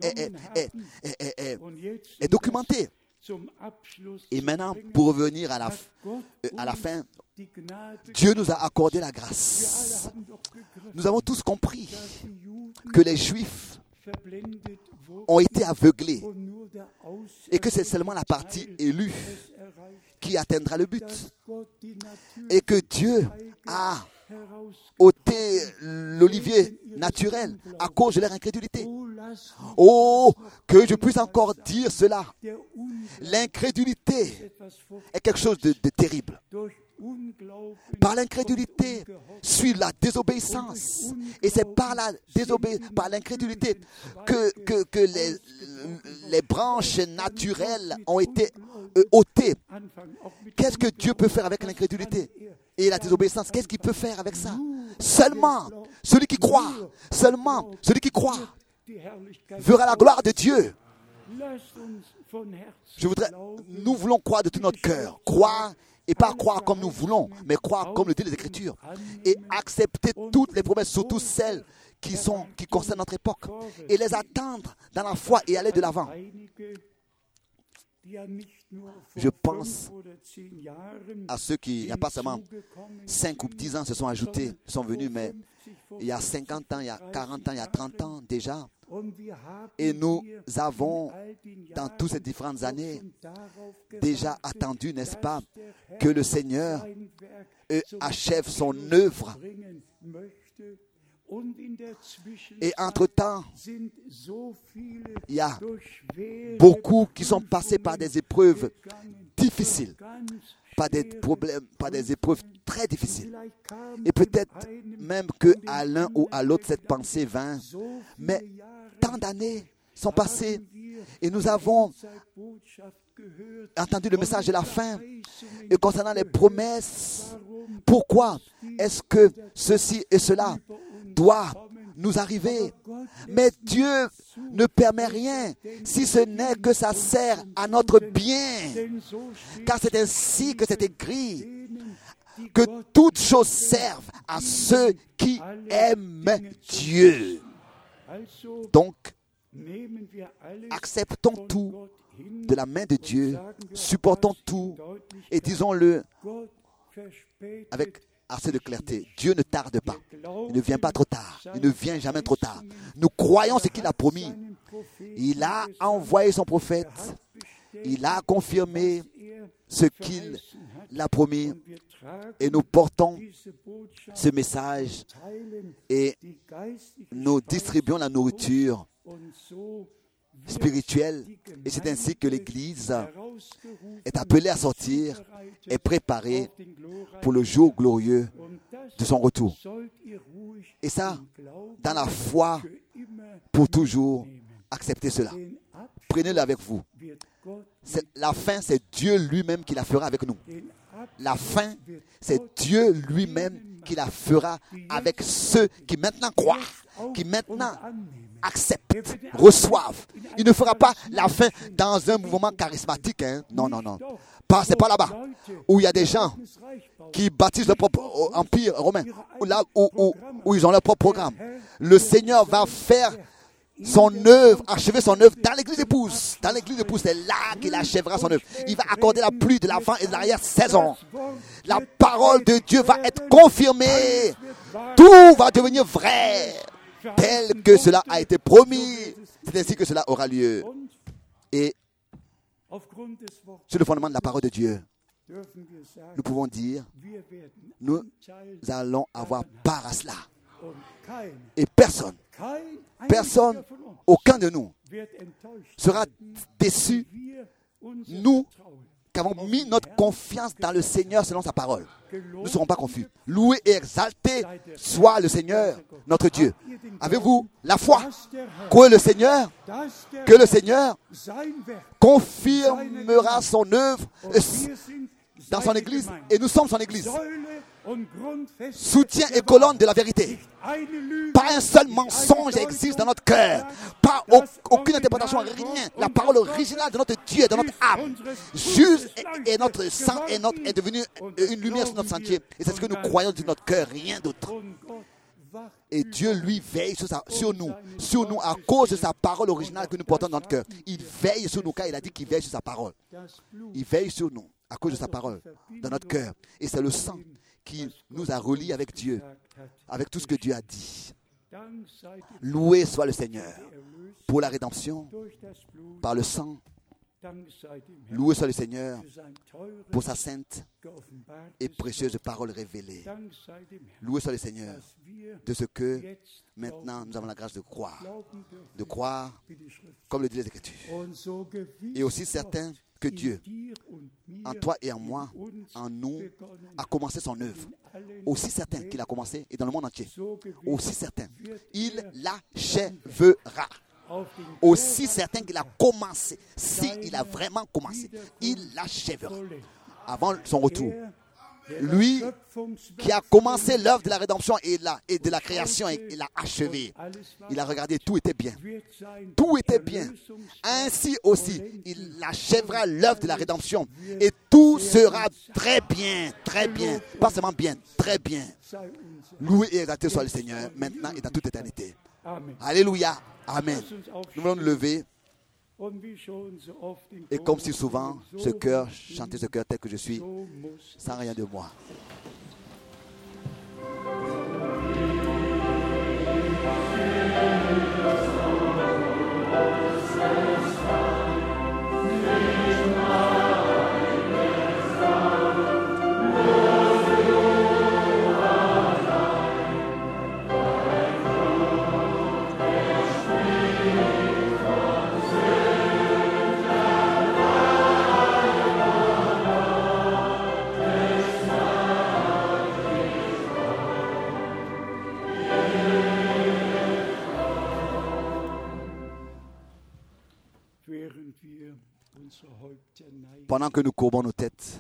est documenté. Et maintenant, pour revenir à la fin, Dieu nous a accordé la grâce. Nous avons tous compris que les Juifs ont été aveuglés et que c'est seulement la partie élue qui atteindra le but. Et que Dieu a ôté l'olivier naturel à cause de leur incrédulité. Oh, que je puisse encore dire cela. L'incrédulité est quelque chose de terrible. Par l'incrédulité suit la désobéissance. Et c'est par l'incrédulité que les branches naturelles ont été ôtées. Qu'est-ce que Dieu peut faire avec l'incrédulité et la désobéissance? Qu'est-ce qu'il peut faire avec ça? Seulement celui qui croit, verra la gloire de Dieu. Nous voulons croire de tout notre cœur. Croire et pas croire comme nous voulons, mais croire comme le dit les Écritures. Et accepter toutes les promesses, surtout celles qui concernent notre époque. Et les attendre dans la foi et aller de l'avant. Je pense à ceux qui, il n'y a pas seulement 5 ou 10 ans se sont ajoutés, sont venus, mais il y a 50 ans, il y a 40 ans, il y a 30 ans déjà. Et nous avons, dans toutes ces différentes années, déjà attendu, n'est-ce pas, que le Seigneur achève son œuvre. Et entre-temps, il y a beaucoup qui sont passés par des épreuves difficiles, par des problèmes, par des épreuves très difficiles. Et peut-être même qu'à l'un ou à l'autre, cette pensée vint. Mais tant d'années sont passées et nous avons entendu le message de la fin et concernant les promesses. Pourquoi est-ce que ceci et cela doit nous arriver? Mais Dieu ne permet rien si ce n'est que ça sert à notre bien. Car c'est ainsi que c'est écrit, que toutes choses servent à ceux qui aiment Dieu. Donc, acceptons tout de la main de Dieu, supportons tout et disons-le avec assez de clarté. Dieu ne tarde pas. Il ne vient pas trop tard. Il ne vient jamais trop tard. Nous croyons ce qu'il a promis. Il a envoyé son prophète. Il a confirmé ce qu'il a promis. Et nous portons ce message et nous distribuons la nourriture spirituelle. Et c'est ainsi que l'Église est appelée à sortir et préparée pour le jour glorieux de son retour. Et ça, dans la foi, pour toujours, acceptez cela. Prenez-le avec vous. La fin, c'est Dieu lui-même qui la fera avec nous. La fin, c'est Dieu lui-même qui la fera avec ceux qui maintenant croient, qui maintenant acceptent, reçoivent. Il ne fera pas la fin dans un mouvement charismatique. Non. C'est pas là-bas où il y a des gens qui bâtissent leur propre empire romain, là où ils ont leur propre programme. Le Seigneur va faire son œuvre, achever son œuvre dans l'église épouse. Dans l'église épouse, c'est là qu'il achèvera son œuvre. Il va accorder la pluie de l'avant et de l'arrière-saison. La parole de Dieu va être confirmée. Tout va devenir vrai, tel que cela a été promis. C'est ainsi que cela aura lieu. Et sur le fondement de la parole de Dieu, nous pouvons dire, nous allons avoir part à cela. Et personne, aucun de nous sera déçu, nous qui avons mis notre confiance dans le Seigneur selon sa parole, nous ne serons pas confus. Loué et exalté soit le Seigneur, notre Dieu. Avez-vous la foi que le Seigneur confirmera son œuvre dans son Église, et nous sommes son Église. Soutien et colonne de la vérité. Pas un seul mensonge existe dans notre cœur. Pas aucune interprétation, rien. La parole originale de notre Dieu et de notre âme. Juste et notre sang est devenu une lumière sur notre sentier. Et c'est ce que nous croyons de notre cœur, rien d'autre. Et Dieu, lui, veille sur nous à cause de sa parole originale que nous portons dans notre cœur. Il veille sur nous car il a dit qu'il veille sur sa parole. Il veille sur nous à cause de sa parole dans notre cœur. Et c'est le sang qui nous a reliés avec Dieu, avec tout ce que Dieu a dit. Loué soit le Seigneur pour la rédemption par le sang. Loué soit le Seigneur pour sa sainte et précieuse parole révélée. Loué soit le Seigneur de ce que maintenant nous avons la grâce de croire comme le dit les Écritures. Et aussi certain que Dieu, en toi et en moi, en nous, a commencé son œuvre. Aussi certain qu'il a commencé, et dans le monde entier, aussi certain, il l'achèvera. Aussi certain qu'il a commencé, s'il a vraiment commencé, il l'achèvera avant son retour. Lui qui a commencé l'œuvre de la rédemption et de la création, il l'a achevé. Il a regardé, tout était bien. Tout était bien. Ainsi aussi, il achèvera l'œuvre de la rédemption. Et tout sera très bien, très bien. Pas seulement bien, très bien. Loué et exalté soit le Seigneur, maintenant et dans toute éternité. Alléluia. Amen. Nous voulons nous lever. Et comme si souvent, ce cœur, chanter ce cœur tel que je suis, sans rien de moi. Pendant que nous courbons nos têtes,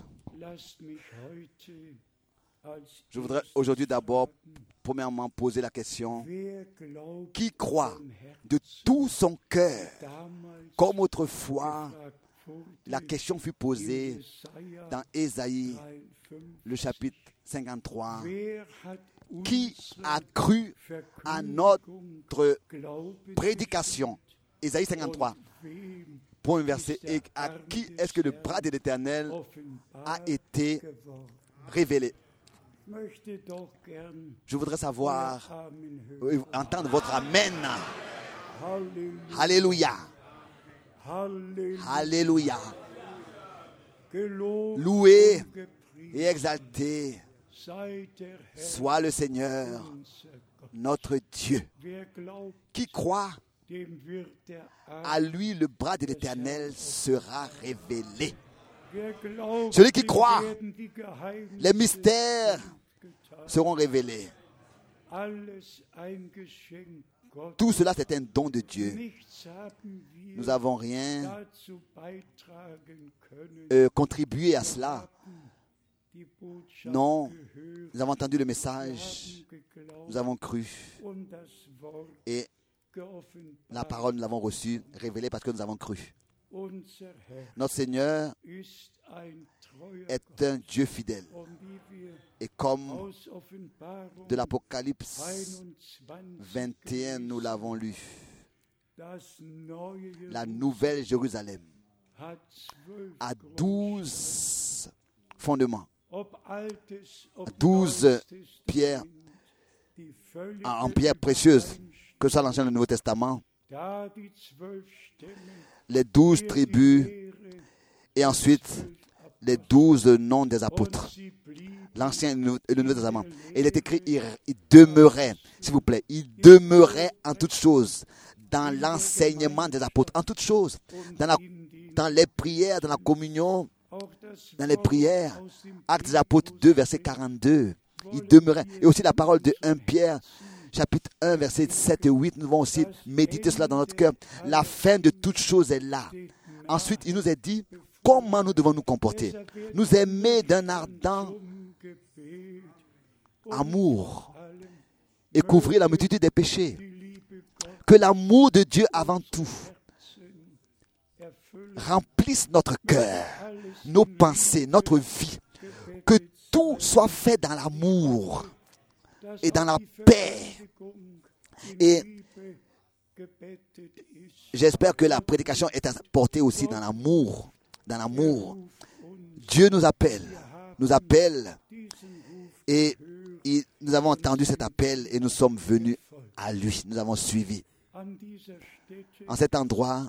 je voudrais aujourd'hui d'abord, premièrement, poser la question: qui croit de tout son cœur, comme autrefois la question fut posée dans Ésaïe, le chapitre 53, qui a cru à notre prédication? Ésaïe 53. Point verset, et à qui est-ce que le bras de l'Éternel a été révélé? Je voudrais savoir, entendre votre Amen. Alléluia. Alléluia. Loué et exalté soit le Seigneur, notre Dieu. Qui croit, à lui le bras de l'Éternel sera révélé. Celui qui croit, les mystères seront révélés. Tout cela, c'est un don de Dieu. Nous n'avons rien contribué à cela. Non, nous avons entendu le message, nous avons cru. Et la parole, nous l'avons reçue, révélée parce que nous avons cru. Notre Seigneur est un Dieu fidèle. Et comme de l'Apocalypse 21, nous l'avons lu, la nouvelle Jérusalem a 12 fondements, 12 pierres en pierres précieuses, que ce soit l'Ancien et le Nouveau Testament, les 12 tribus et ensuite les 12 noms des apôtres, l'Ancien et le Nouveau Testament. Et il est écrit, il demeurait, s'il vous plaît, il demeurait en toutes choses, dans l'enseignement des apôtres, en toutes choses, dans les prières, dans la communion, dans les prières. Actes des Apôtres 2, verset 42. Il demeurait. Et aussi la parole de 1 Pierre, chapitre 1, verset 7 et 8. Nous devons aussi méditer cela dans notre cœur. La fin de toute chose est là. Ensuite, il nous est dit comment nous devons nous comporter. Nous aimer d'un ardent amour et couvrir la multitude des péchés. Que l'amour de Dieu avant tout remplisse notre cœur, nos pensées, notre vie. Que tout soit fait dans l'amour et dans la paix. Et j'espère que la prédication est apportée aussi dans l'amour. Dans l'amour. Dieu nous appelle et nous avons entendu cet appel et nous sommes venus à lui. Nous avons suivi. En cet endroit,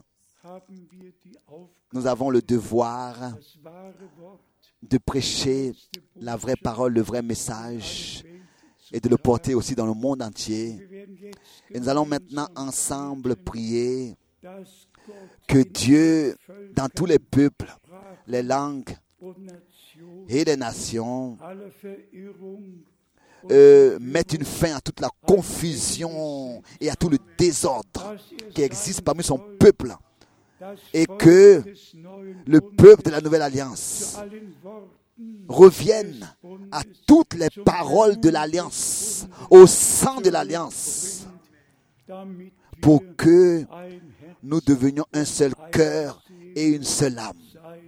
nous avons le devoir de prêcher la vraie parole, le vrai message et de le porter aussi dans le monde entier. Et nous allons maintenant ensemble prier que Dieu, dans tous les peuples, les langues et les nations, mette une fin à toute la confusion et à tout le désordre qui existe parmi son peuple. Et que le peuple de la Nouvelle Alliance revienne à toutes les paroles de l'Alliance, au sang de l'Alliance, pour que nous devenions un seul cœur et une seule âme.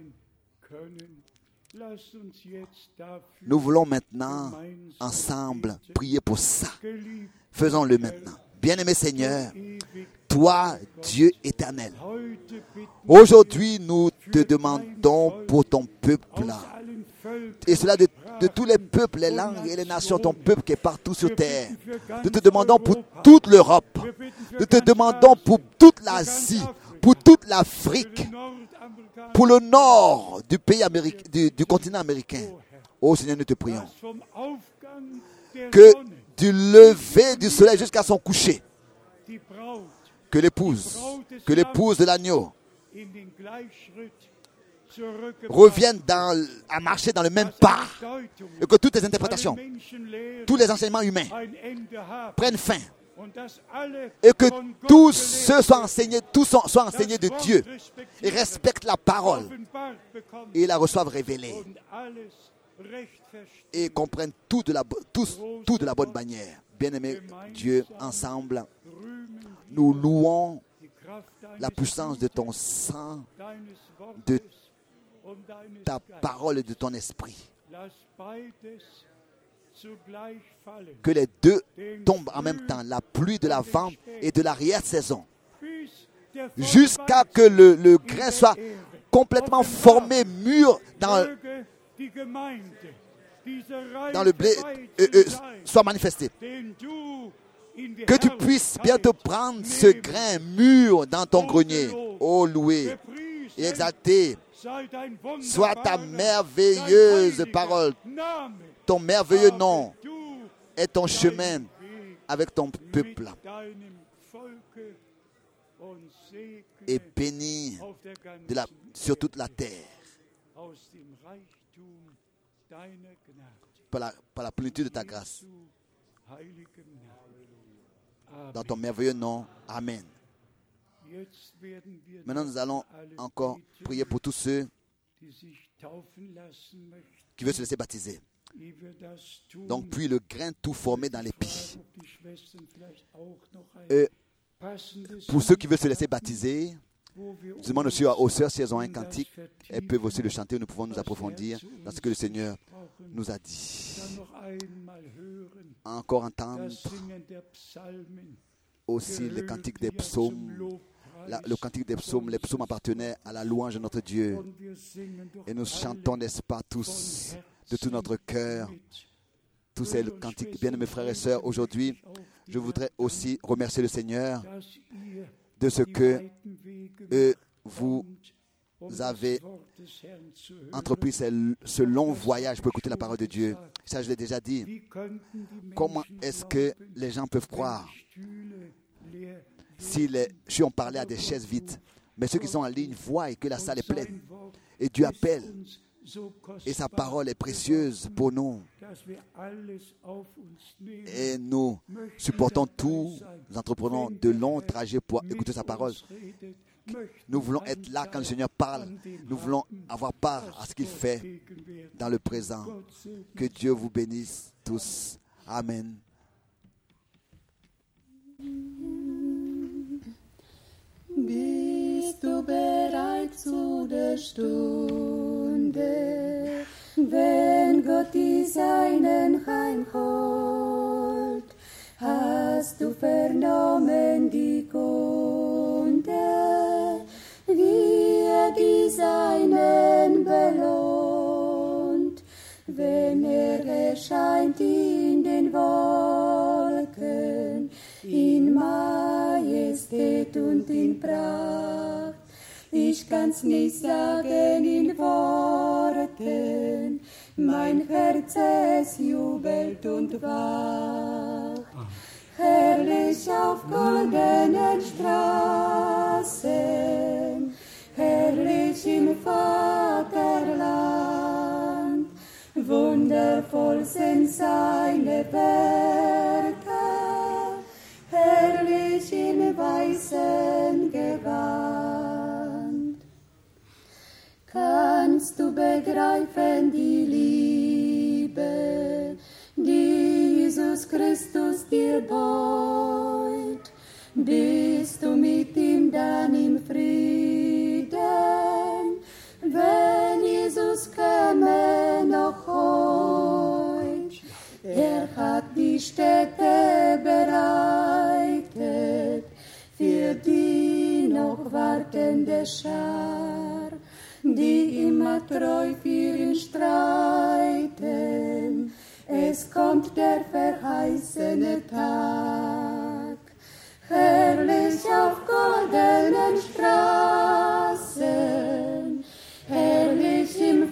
Nous voulons maintenant, ensemble, prier pour ça. Faisons-le maintenant. Bien-aimé Seigneur, toi, Dieu éternel, aujourd'hui, nous te demandons pour ton peuple, et cela de tous les peuples, les langues et les nations, ton peuple qui est partout sur terre. Nous te demandons pour toute l'Europe, nous te demandons pour toute l'Asie, pour toute l'Afrique, pour le nord du pays américain, du continent américain. Oh Seigneur, nous te prions que du lever du soleil jusqu'à son coucher, que l'épouse de l'agneau revienne à marcher dans le même pas, et que toutes les interprétations, tous les enseignements humains prennent fin, et que tous ceux soient enseignés de Dieu et respectent la parole et la reçoivent révélée et comprennent tout de la bonne manière. Bien-aimé Dieu, ensemble, nous louons la puissance de ton sang, de ta parole et de ton esprit. Que les deux tombent en même temps, la pluie de l'avant et de l'arrière-saison, jusqu'à que le grain soit complètement formé, mûr dans le blé, soit manifesté. Que tu puisses bientôt prendre ce grain mûr dans ton grenier. Oh, loué et exalté soit ta merveilleuse parole, ton merveilleux nom et ton chemin avec ton peuple. Et béni sur toute la terre par la plénitude de ta grâce. Dans ton merveilleux nom. Amen. Maintenant, nous allons encore prier pour tous ceux qui veulent se laisser baptiser. Donc, puis le grain tout formé dans l'épi. Pour ceux qui veulent se laisser baptiser, je demande aussi aux sœurs si elles ont un cantique, elles peuvent aussi le chanter. Nous pouvons nous approfondir dans ce que le Seigneur nous a dit. Encore entendre aussi les cantiques des psaumes. Le cantique des psaumes, les psaumes appartenaient à la louange de notre Dieu. Et nous chantons, n'est-ce pas, tous, de tout notre cœur, tous ces cantiques. Bien, mes frères et sœurs, aujourd'hui, je voudrais aussi remercier le Seigneur de ce que vous avez entrepris ce long voyage pour écouter la parole de Dieu. Ça, je l'ai déjà dit. Comment est-ce que les gens peuvent croire si on parlait à des chaises vides? Mais ceux qui sont en ligne voient que la salle est pleine. Et Dieu appelle Et sa parole est précieuse pour nous. Et nous supportons tout. Nous entreprenons de longs trajets pour écouter sa parole. Nous voulons être là quand le Seigneur parle. Nous voulons avoir part à ce qu'il fait dans le présent. Que Dieu vous bénisse tous. Amen. Bist du bereit zu der Stunde, wenn Gott die Seinen heimholt? Hast du vernommen die Kunde, wie die Seinen belohnt, wenn erscheint in den Wolken, in Majestät und in Pracht. Ich kann's nicht sagen in Worten, mein Herz es jubelt und wacht. Herrlich auf goldenen Straßen, herrlich im Vaterland, wundervoll sind seine Werke, herrlich in weißem Gewand. Kannst du begreifen die Liebe, die Jesus Christus dir beut? Bist du mit ihm dann im Frieden, wenn Jesus käme noch heut? Er hat die Städte bereitet für die noch wartende Schar, die immer treu für ihn streiten. Es kommt der verheißene Tag, herrlich auf goldenen Straßen, herrlich im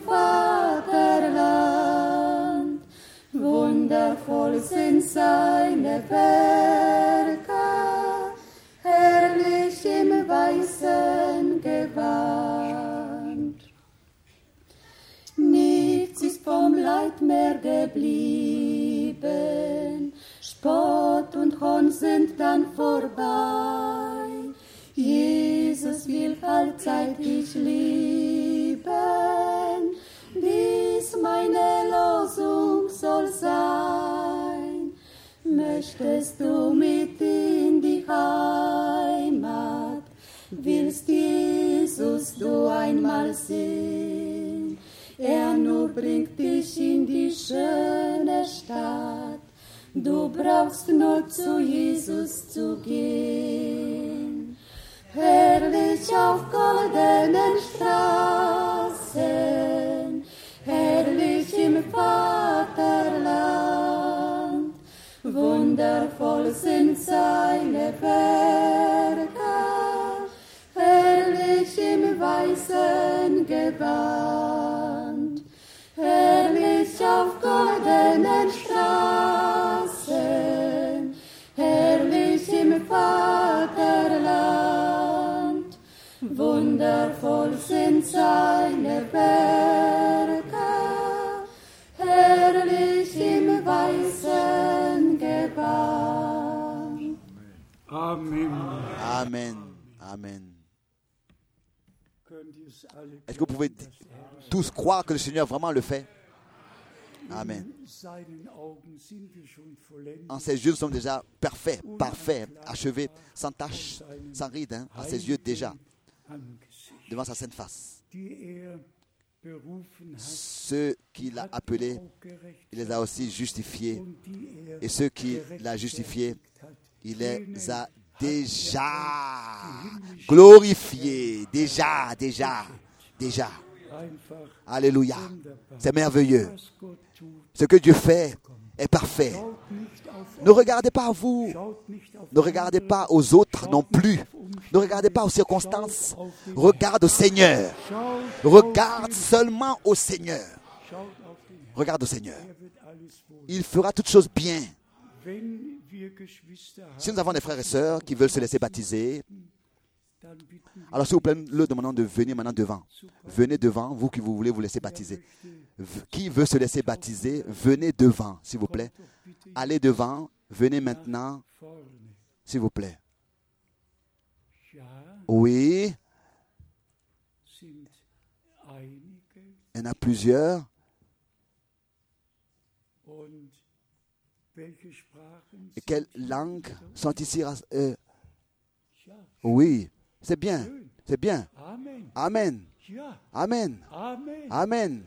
Vaterland, wundervoll sind seine Werke, herrlich im weißen Gewand. Nichts ist vom Leid mehr geblieben, Spott und Hohn sind dann vorbei. Jesus will allzeit dich lieben, dies meine Losung soll sein. Möchtest du mit in die Heimat, willst Jesus du einmal sehen? Er nur bringt dich in die schöne Stadt, du brauchst nur zu Jesus zu gehen. Herrlich auf goldenen Straßen, herrlich im Vaterland, wundervoll sind seine Werke, herrlich im weißen Gewand, herrlich auf goldenen Straßen, herrlich im Vaterland, wundervoll sind seine Werke, herrlich im weißen Gewand. Amen. Amen. Amen. Est-ce que vous pouvez tous croire que le Seigneur vraiment le fait? Amen. En ses yeux, nous sommes déjà parfaits, achevés, sans tache, sans ride, hein, à ses yeux déjà, devant sa sainte face. Ceux qu'il a appelés, il les a aussi justifiés. Et ceux qu'il a justifiés, il les a déjà glorifiés. Déjà. Alléluia. C'est merveilleux. Ce que Dieu fait est parfait. Ne regardez pas à vous. Ne regardez pas aux autres non plus. Ne regardez pas aux circonstances. Regarde au Seigneur. Regarde seulement au Seigneur. Regarde au Seigneur. Il fera toutes choses bien. Si nous avons des frères et sœurs qui veulent se laisser baptiser, Alors s'il vous plaît, nous le demandons de venir maintenant devant. Venez devant, vous qui vous voulez vous laisser baptiser. Qui veut se laisser baptiser, venez devant, s'il vous plaît. Allez devant, venez maintenant, s'il vous plaît. Oui, il y en a plusieurs. Et quelles langues sont ici? Oui, c'est bien, c'est bien. Amen. Amen. Amen.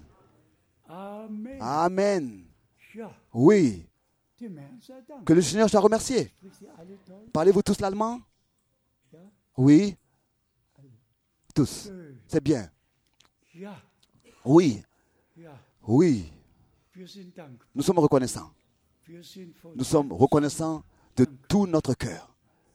Amen. Oui. Que le Seigneur soit remercié. Parlez-vous tous l'allemand? Oui. Tous. C'est bien. Oui. Oui. Nous sommes reconnaissants. Nous sommes reconnaissants de tout notre cœur.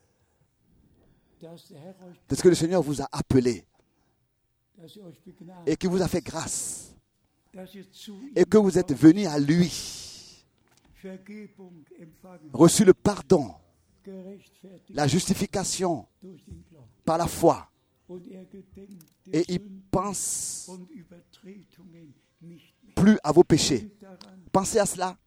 Parce que le Seigneur vous a appelé et qu'il vous a fait grâce et que vous êtes venus à lui, reçu le pardon, la justification par la foi. Et il pense plus à vos péchés. Pensez à cela.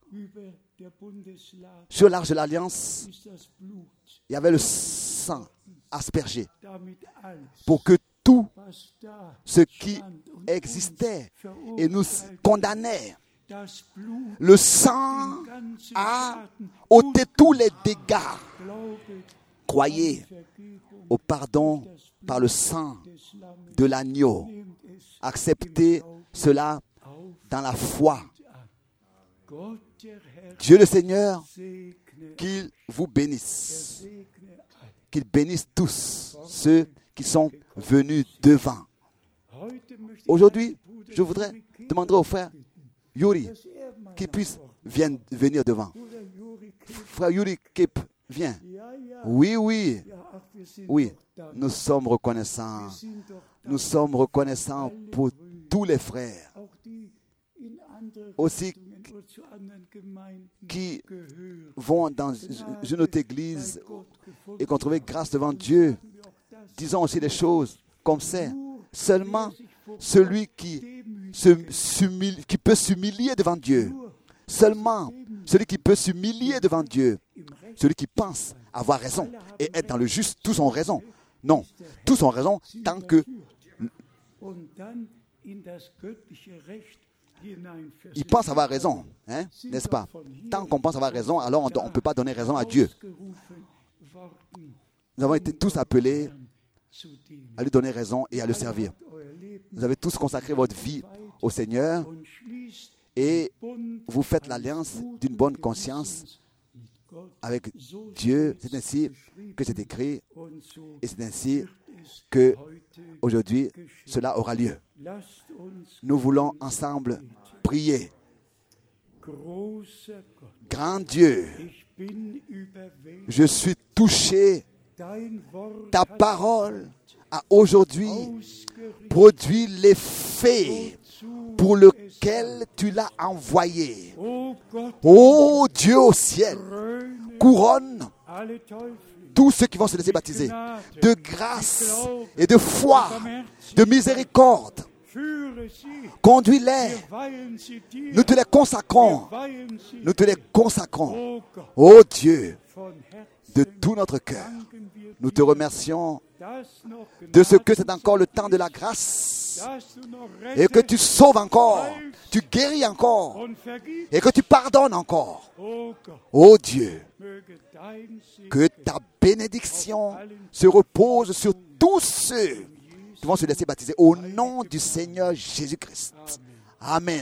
Sur l'arche de l'Alliance, il y avait le sang aspergé pour que tout ce qui existait et nous condamnait, le sang a ôté tous les dégâts. Croyez au pardon par le sang de l'agneau. Acceptez cela dans la foi. Dieu le Seigneur, qu'il vous bénisse. Qu'il bénisse tous ceux qui sont venus devant. Aujourd'hui, je voudrais demander au frère Yuri qu'il puisse venir devant. Frère Yuri Kip, viens. Oui, oui. Oui, nous sommes reconnaissants. Nous sommes reconnaissants pour tous les frères. Aussi qui vont dans une autre église et qui ont trouvé grâce devant Dieu. Disons aussi les choses comme c'est. Seulement celui qui peut s'humilier devant Dieu. Seulement celui qui peut s'humilier devant Dieu. Celui qui pense avoir raison et être dans le juste. Tous ont raison. Non, tous ont raison tant que il pense avoir raison, hein, n'est-ce pas? Tant qu'on pense avoir raison, alors on ne peut pas donner raison à Dieu. Nous avons été tous appelés à lui donner raison et à le servir. Vous avez tous consacré votre vie au Seigneur et vous faites l'alliance d'une bonne conscience avec Dieu. C'est ainsi que c'est écrit et c'est ainsi que aujourd'hui cela aura lieu. Nous voulons ensemble prier. Grand Dieu, je suis touché. Ta parole a aujourd'hui produit l'effet pour lequel tu l'as envoyé. Ô Dieu au ciel, couronne tous ceux qui vont se laisser baptiser de grâce et de foi, de miséricorde. Conduis-les. Nous te les consacrons. Nous te les consacrons. Ô Dieu, de tout notre cœur, nous te remercions de ce que c'est encore le temps de la grâce et que tu sauves encore, tu guéris encore et que tu pardonnes encore. Ô Dieu, que ta bénédiction se repose sur tous ceux qui vont se laisser baptiser au nom du Seigneur Jésus-Christ. Amen.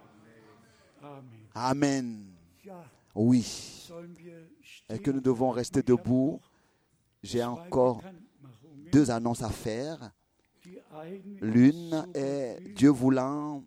Amen. Oui. Est-ce que nous devons rester debout? J'ai encore 2 annonces à faire. L'une est, Dieu voulant,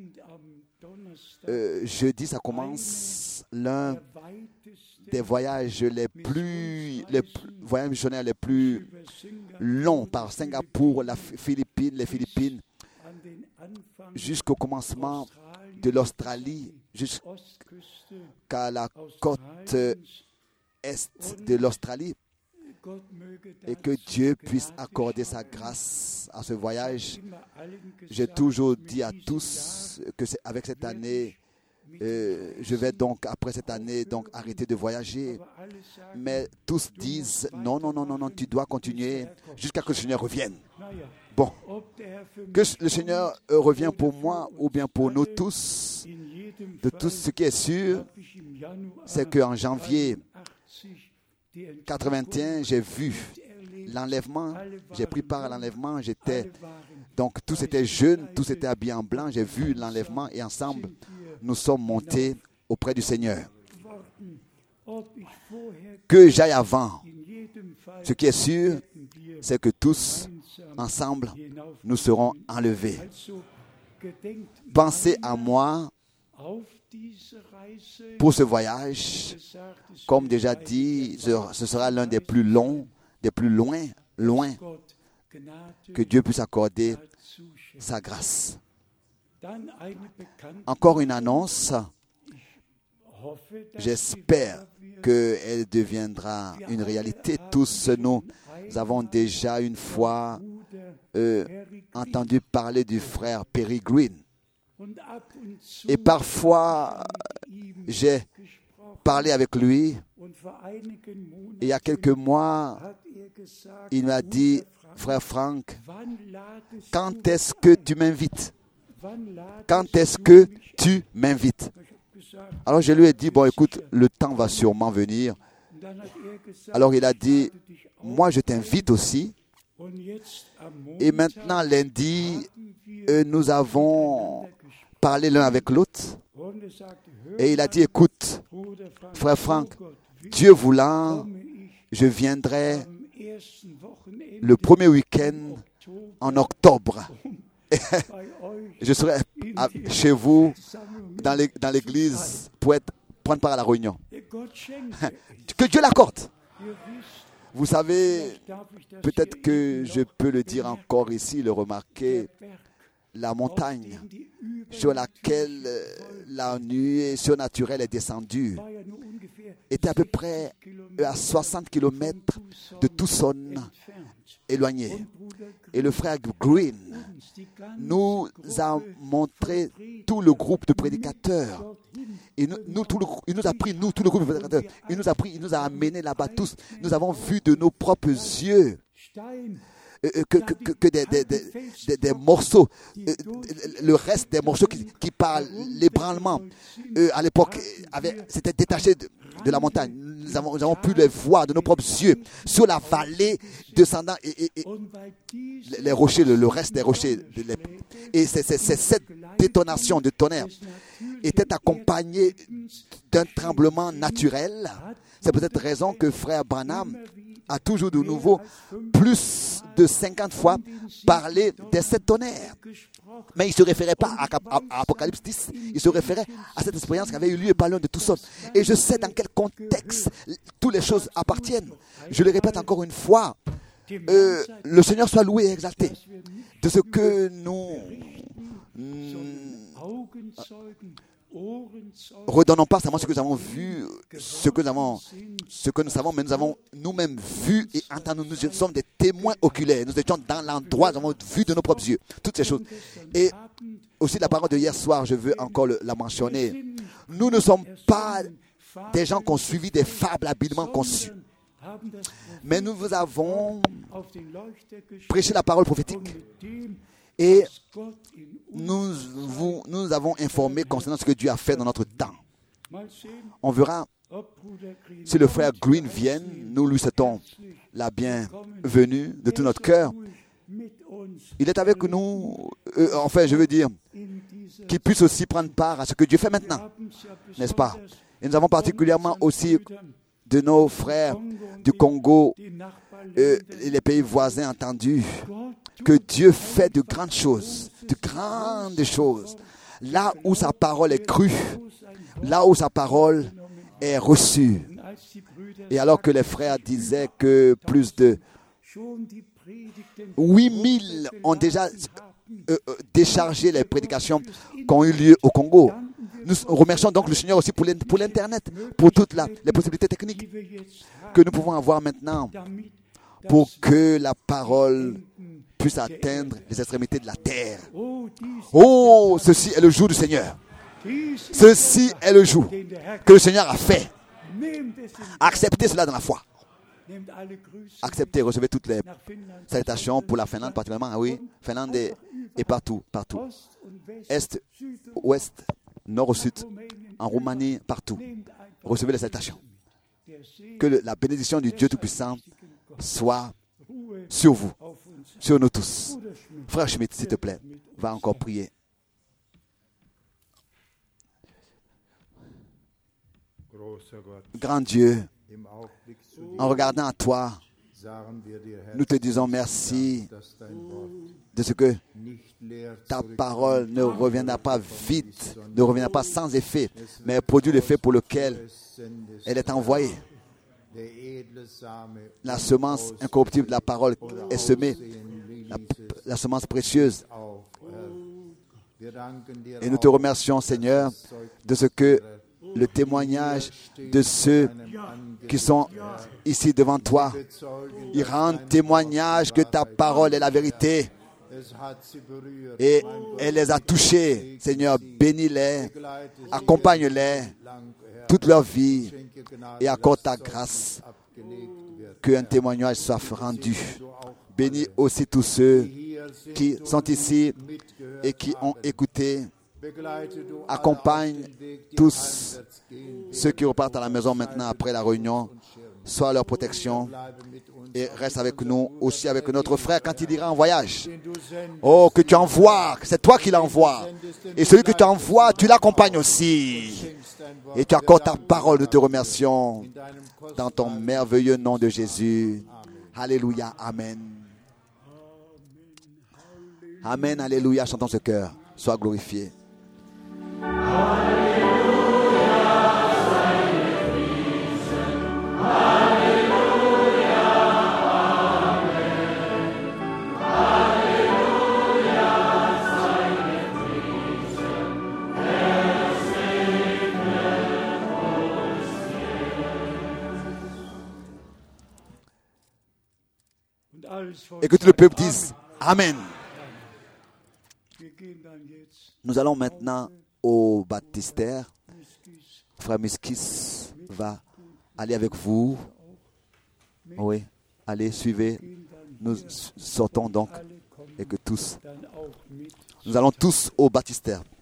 jeudi, ça commence l'un des voyages voyages missionnaires les plus longs par Singapour, les Philippines, jusqu'au commencement de l'Australie, jusqu'à la côte est de l'Australie. et que Dieu puisse accorder sa grâce à ce voyage. J'ai toujours dit à tous que avec cette année, je vais donc, après cette année, donc arrêter de voyager. Mais tous disent, non, tu dois continuer jusqu'à ce que le Seigneur revienne. Bon, que le Seigneur revienne pour moi ou bien pour nous tous. De tout ce qui est sûr, c'est qu'en janvier 81, j'ai vu l'enlèvement, j'ai pris part à l'enlèvement, donc tous étaient jeunes, tous étaient habillés en blanc, j'ai vu l'enlèvement et ensemble, nous sommes montés auprès du Seigneur. Que j'aille avant, ce qui est sûr, c'est que tous, ensemble, nous serons enlevés. Pensez à moi pour ce voyage. Comme déjà dit, ce sera l'un des plus longs, des plus loin, que Dieu puisse accorder sa grâce. Encore une annonce. J'espère qu'elle deviendra une réalité. Tous nous avons déjà une fois entendu parler du frère Perry Green. Et parfois, j'ai parlé avec lui. Il y a quelques mois, il m'a dit, frère Frank, quand est-ce que tu m'invites? Quand est-ce que tu m'invites? Alors je lui ai dit, bon écoute, le temps va sûrement venir. Alors il a dit, moi je t'invite aussi. Et maintenant lundi, nous avons parlé l'un avec l'autre. Et il a dit, écoute, frère Frank, Dieu voulant, je viendrai le premier week-end en octobre. Je serai chez vous dans l'église pour prendre part à la réunion. Que Dieu l'accorde. Vous savez, peut-être que je peux le dire encore ici, le remarquer, la montagne sur laquelle la nuée surnaturelle est descendue était à peu près à 60 km de Tucson, éloigné. Et le frère Green nous a montré tout le groupe de prédicateurs. Il nous a pris, tout le groupe de prédicateurs. Il nous a amenés là-bas tous. Nous avons vu de nos propres yeux que des morceaux, le reste des morceaux qui parlent, l'ébranlement, à l'époque, s'était détaché de la montagne. Nous avons pu les voir de nos propres yeux sur la vallée descendant et les rochers, le reste des rochers. Et cette détonation de tonnerre était accompagnée d'un tremblement naturel. C'est pour cette raison que frère Branham a toujours de nouveau, plus de 50 fois, parlé de cette tonnerre. Mais il ne se référait pas à Apocalypse 10, il se référait à cette expérience qui avait eu lieu et pas loin de Tucson. Et je sais dans quel contexte toutes les choses appartiennent. Je le répète encore une fois, le Seigneur soit loué et exalté de ce que nous redonnons pas seulement ce que nous avons vu, ce que nous savons, mais nous avons nous-mêmes vu et entendu. Nous sommes des témoins oculaires. Nous étions dans l'endroit, nous avons vu de nos propres yeux toutes ces choses. Et aussi la parole de hier soir, je veux encore la mentionner. Nous ne sommes pas des gens qui ont suivi des fables habilement conçues, mais nous vous avons prêché la parole prophétique. Et nous avons informé concernant ce que Dieu a fait dans notre temps. On verra si le frère Green vient. Nous lui souhaitons la bienvenue de tout notre cœur. Il est avec nous, enfin je veux dire, qu'il puisse aussi prendre part à ce que Dieu fait maintenant, n'est-ce pas? Et nous avons particulièrement aussi de nos frères du Congo et les pays voisins entendus que Dieu fait de grandes choses, là où sa parole est crue, là où sa parole est reçue. Et alors que les frères disaient que plus de 8000 ont déjà déchargé les prédications qui ont eu lieu au Congo, Nous remercions donc le Seigneur aussi pour l'Internet, pour toutes les possibilités techniques que nous pouvons avoir maintenant pour que la parole puisse atteindre les extrémités de la terre. Oh, ceci est le jour du Seigneur. Ceci est le jour que le Seigneur a fait. Acceptez cela dans la foi. Acceptez, recevez toutes les salutations pour la Finlande particulièrement. Ah oui, Finlande et partout, partout. Est, ouest, nord au sud, en Roumanie, partout. Recevez les salutations. Que la bénédiction du Dieu Tout-Puissant soit sur vous, sur nous tous. Frère Schmidt, s'il te plaît, va encore prier. Grand Dieu, en regardant à toi, nous te disons merci de ce que ta parole ne reviendra pas vite, ne reviendra pas sans effet, mais produit l'effet pour lequel elle est envoyée. La semence incorruptible de la parole est semée, la semence précieuse. Et nous te remercions, Seigneur, de ce que le témoignage de ceux qui sont ici devant toi, ils rendent témoignage que ta parole est la vérité. Et elle les a touchés. Seigneur, bénis-les, accompagne-les toute leur vie et accorde ta grâce qu'un témoignage soit rendu. Bénis aussi tous ceux qui sont ici et qui ont écouté. Accompagne tous ceux qui repartent à la maison maintenant après la réunion. Sois leur protection et reste avec nous aussi avec notre frère quand il ira en voyage. Oh, que tu envoies, c'est toi qui l'envoies. Et celui que tu envoies, tu l'accompagnes aussi. Et tu accordes ta parole, nous te remercions dans ton merveilleux nom de Jésus. Alléluia, amen. Amen, alléluia, chantons ce cœur. Sois glorifié. Et que tout le peuple dise Amen. Nous allons maintenant au baptistère. Frère Miskis va aller avec vous. Oui, allez, suivez. Nous sortons donc et que tous, nous allons tous au baptistère.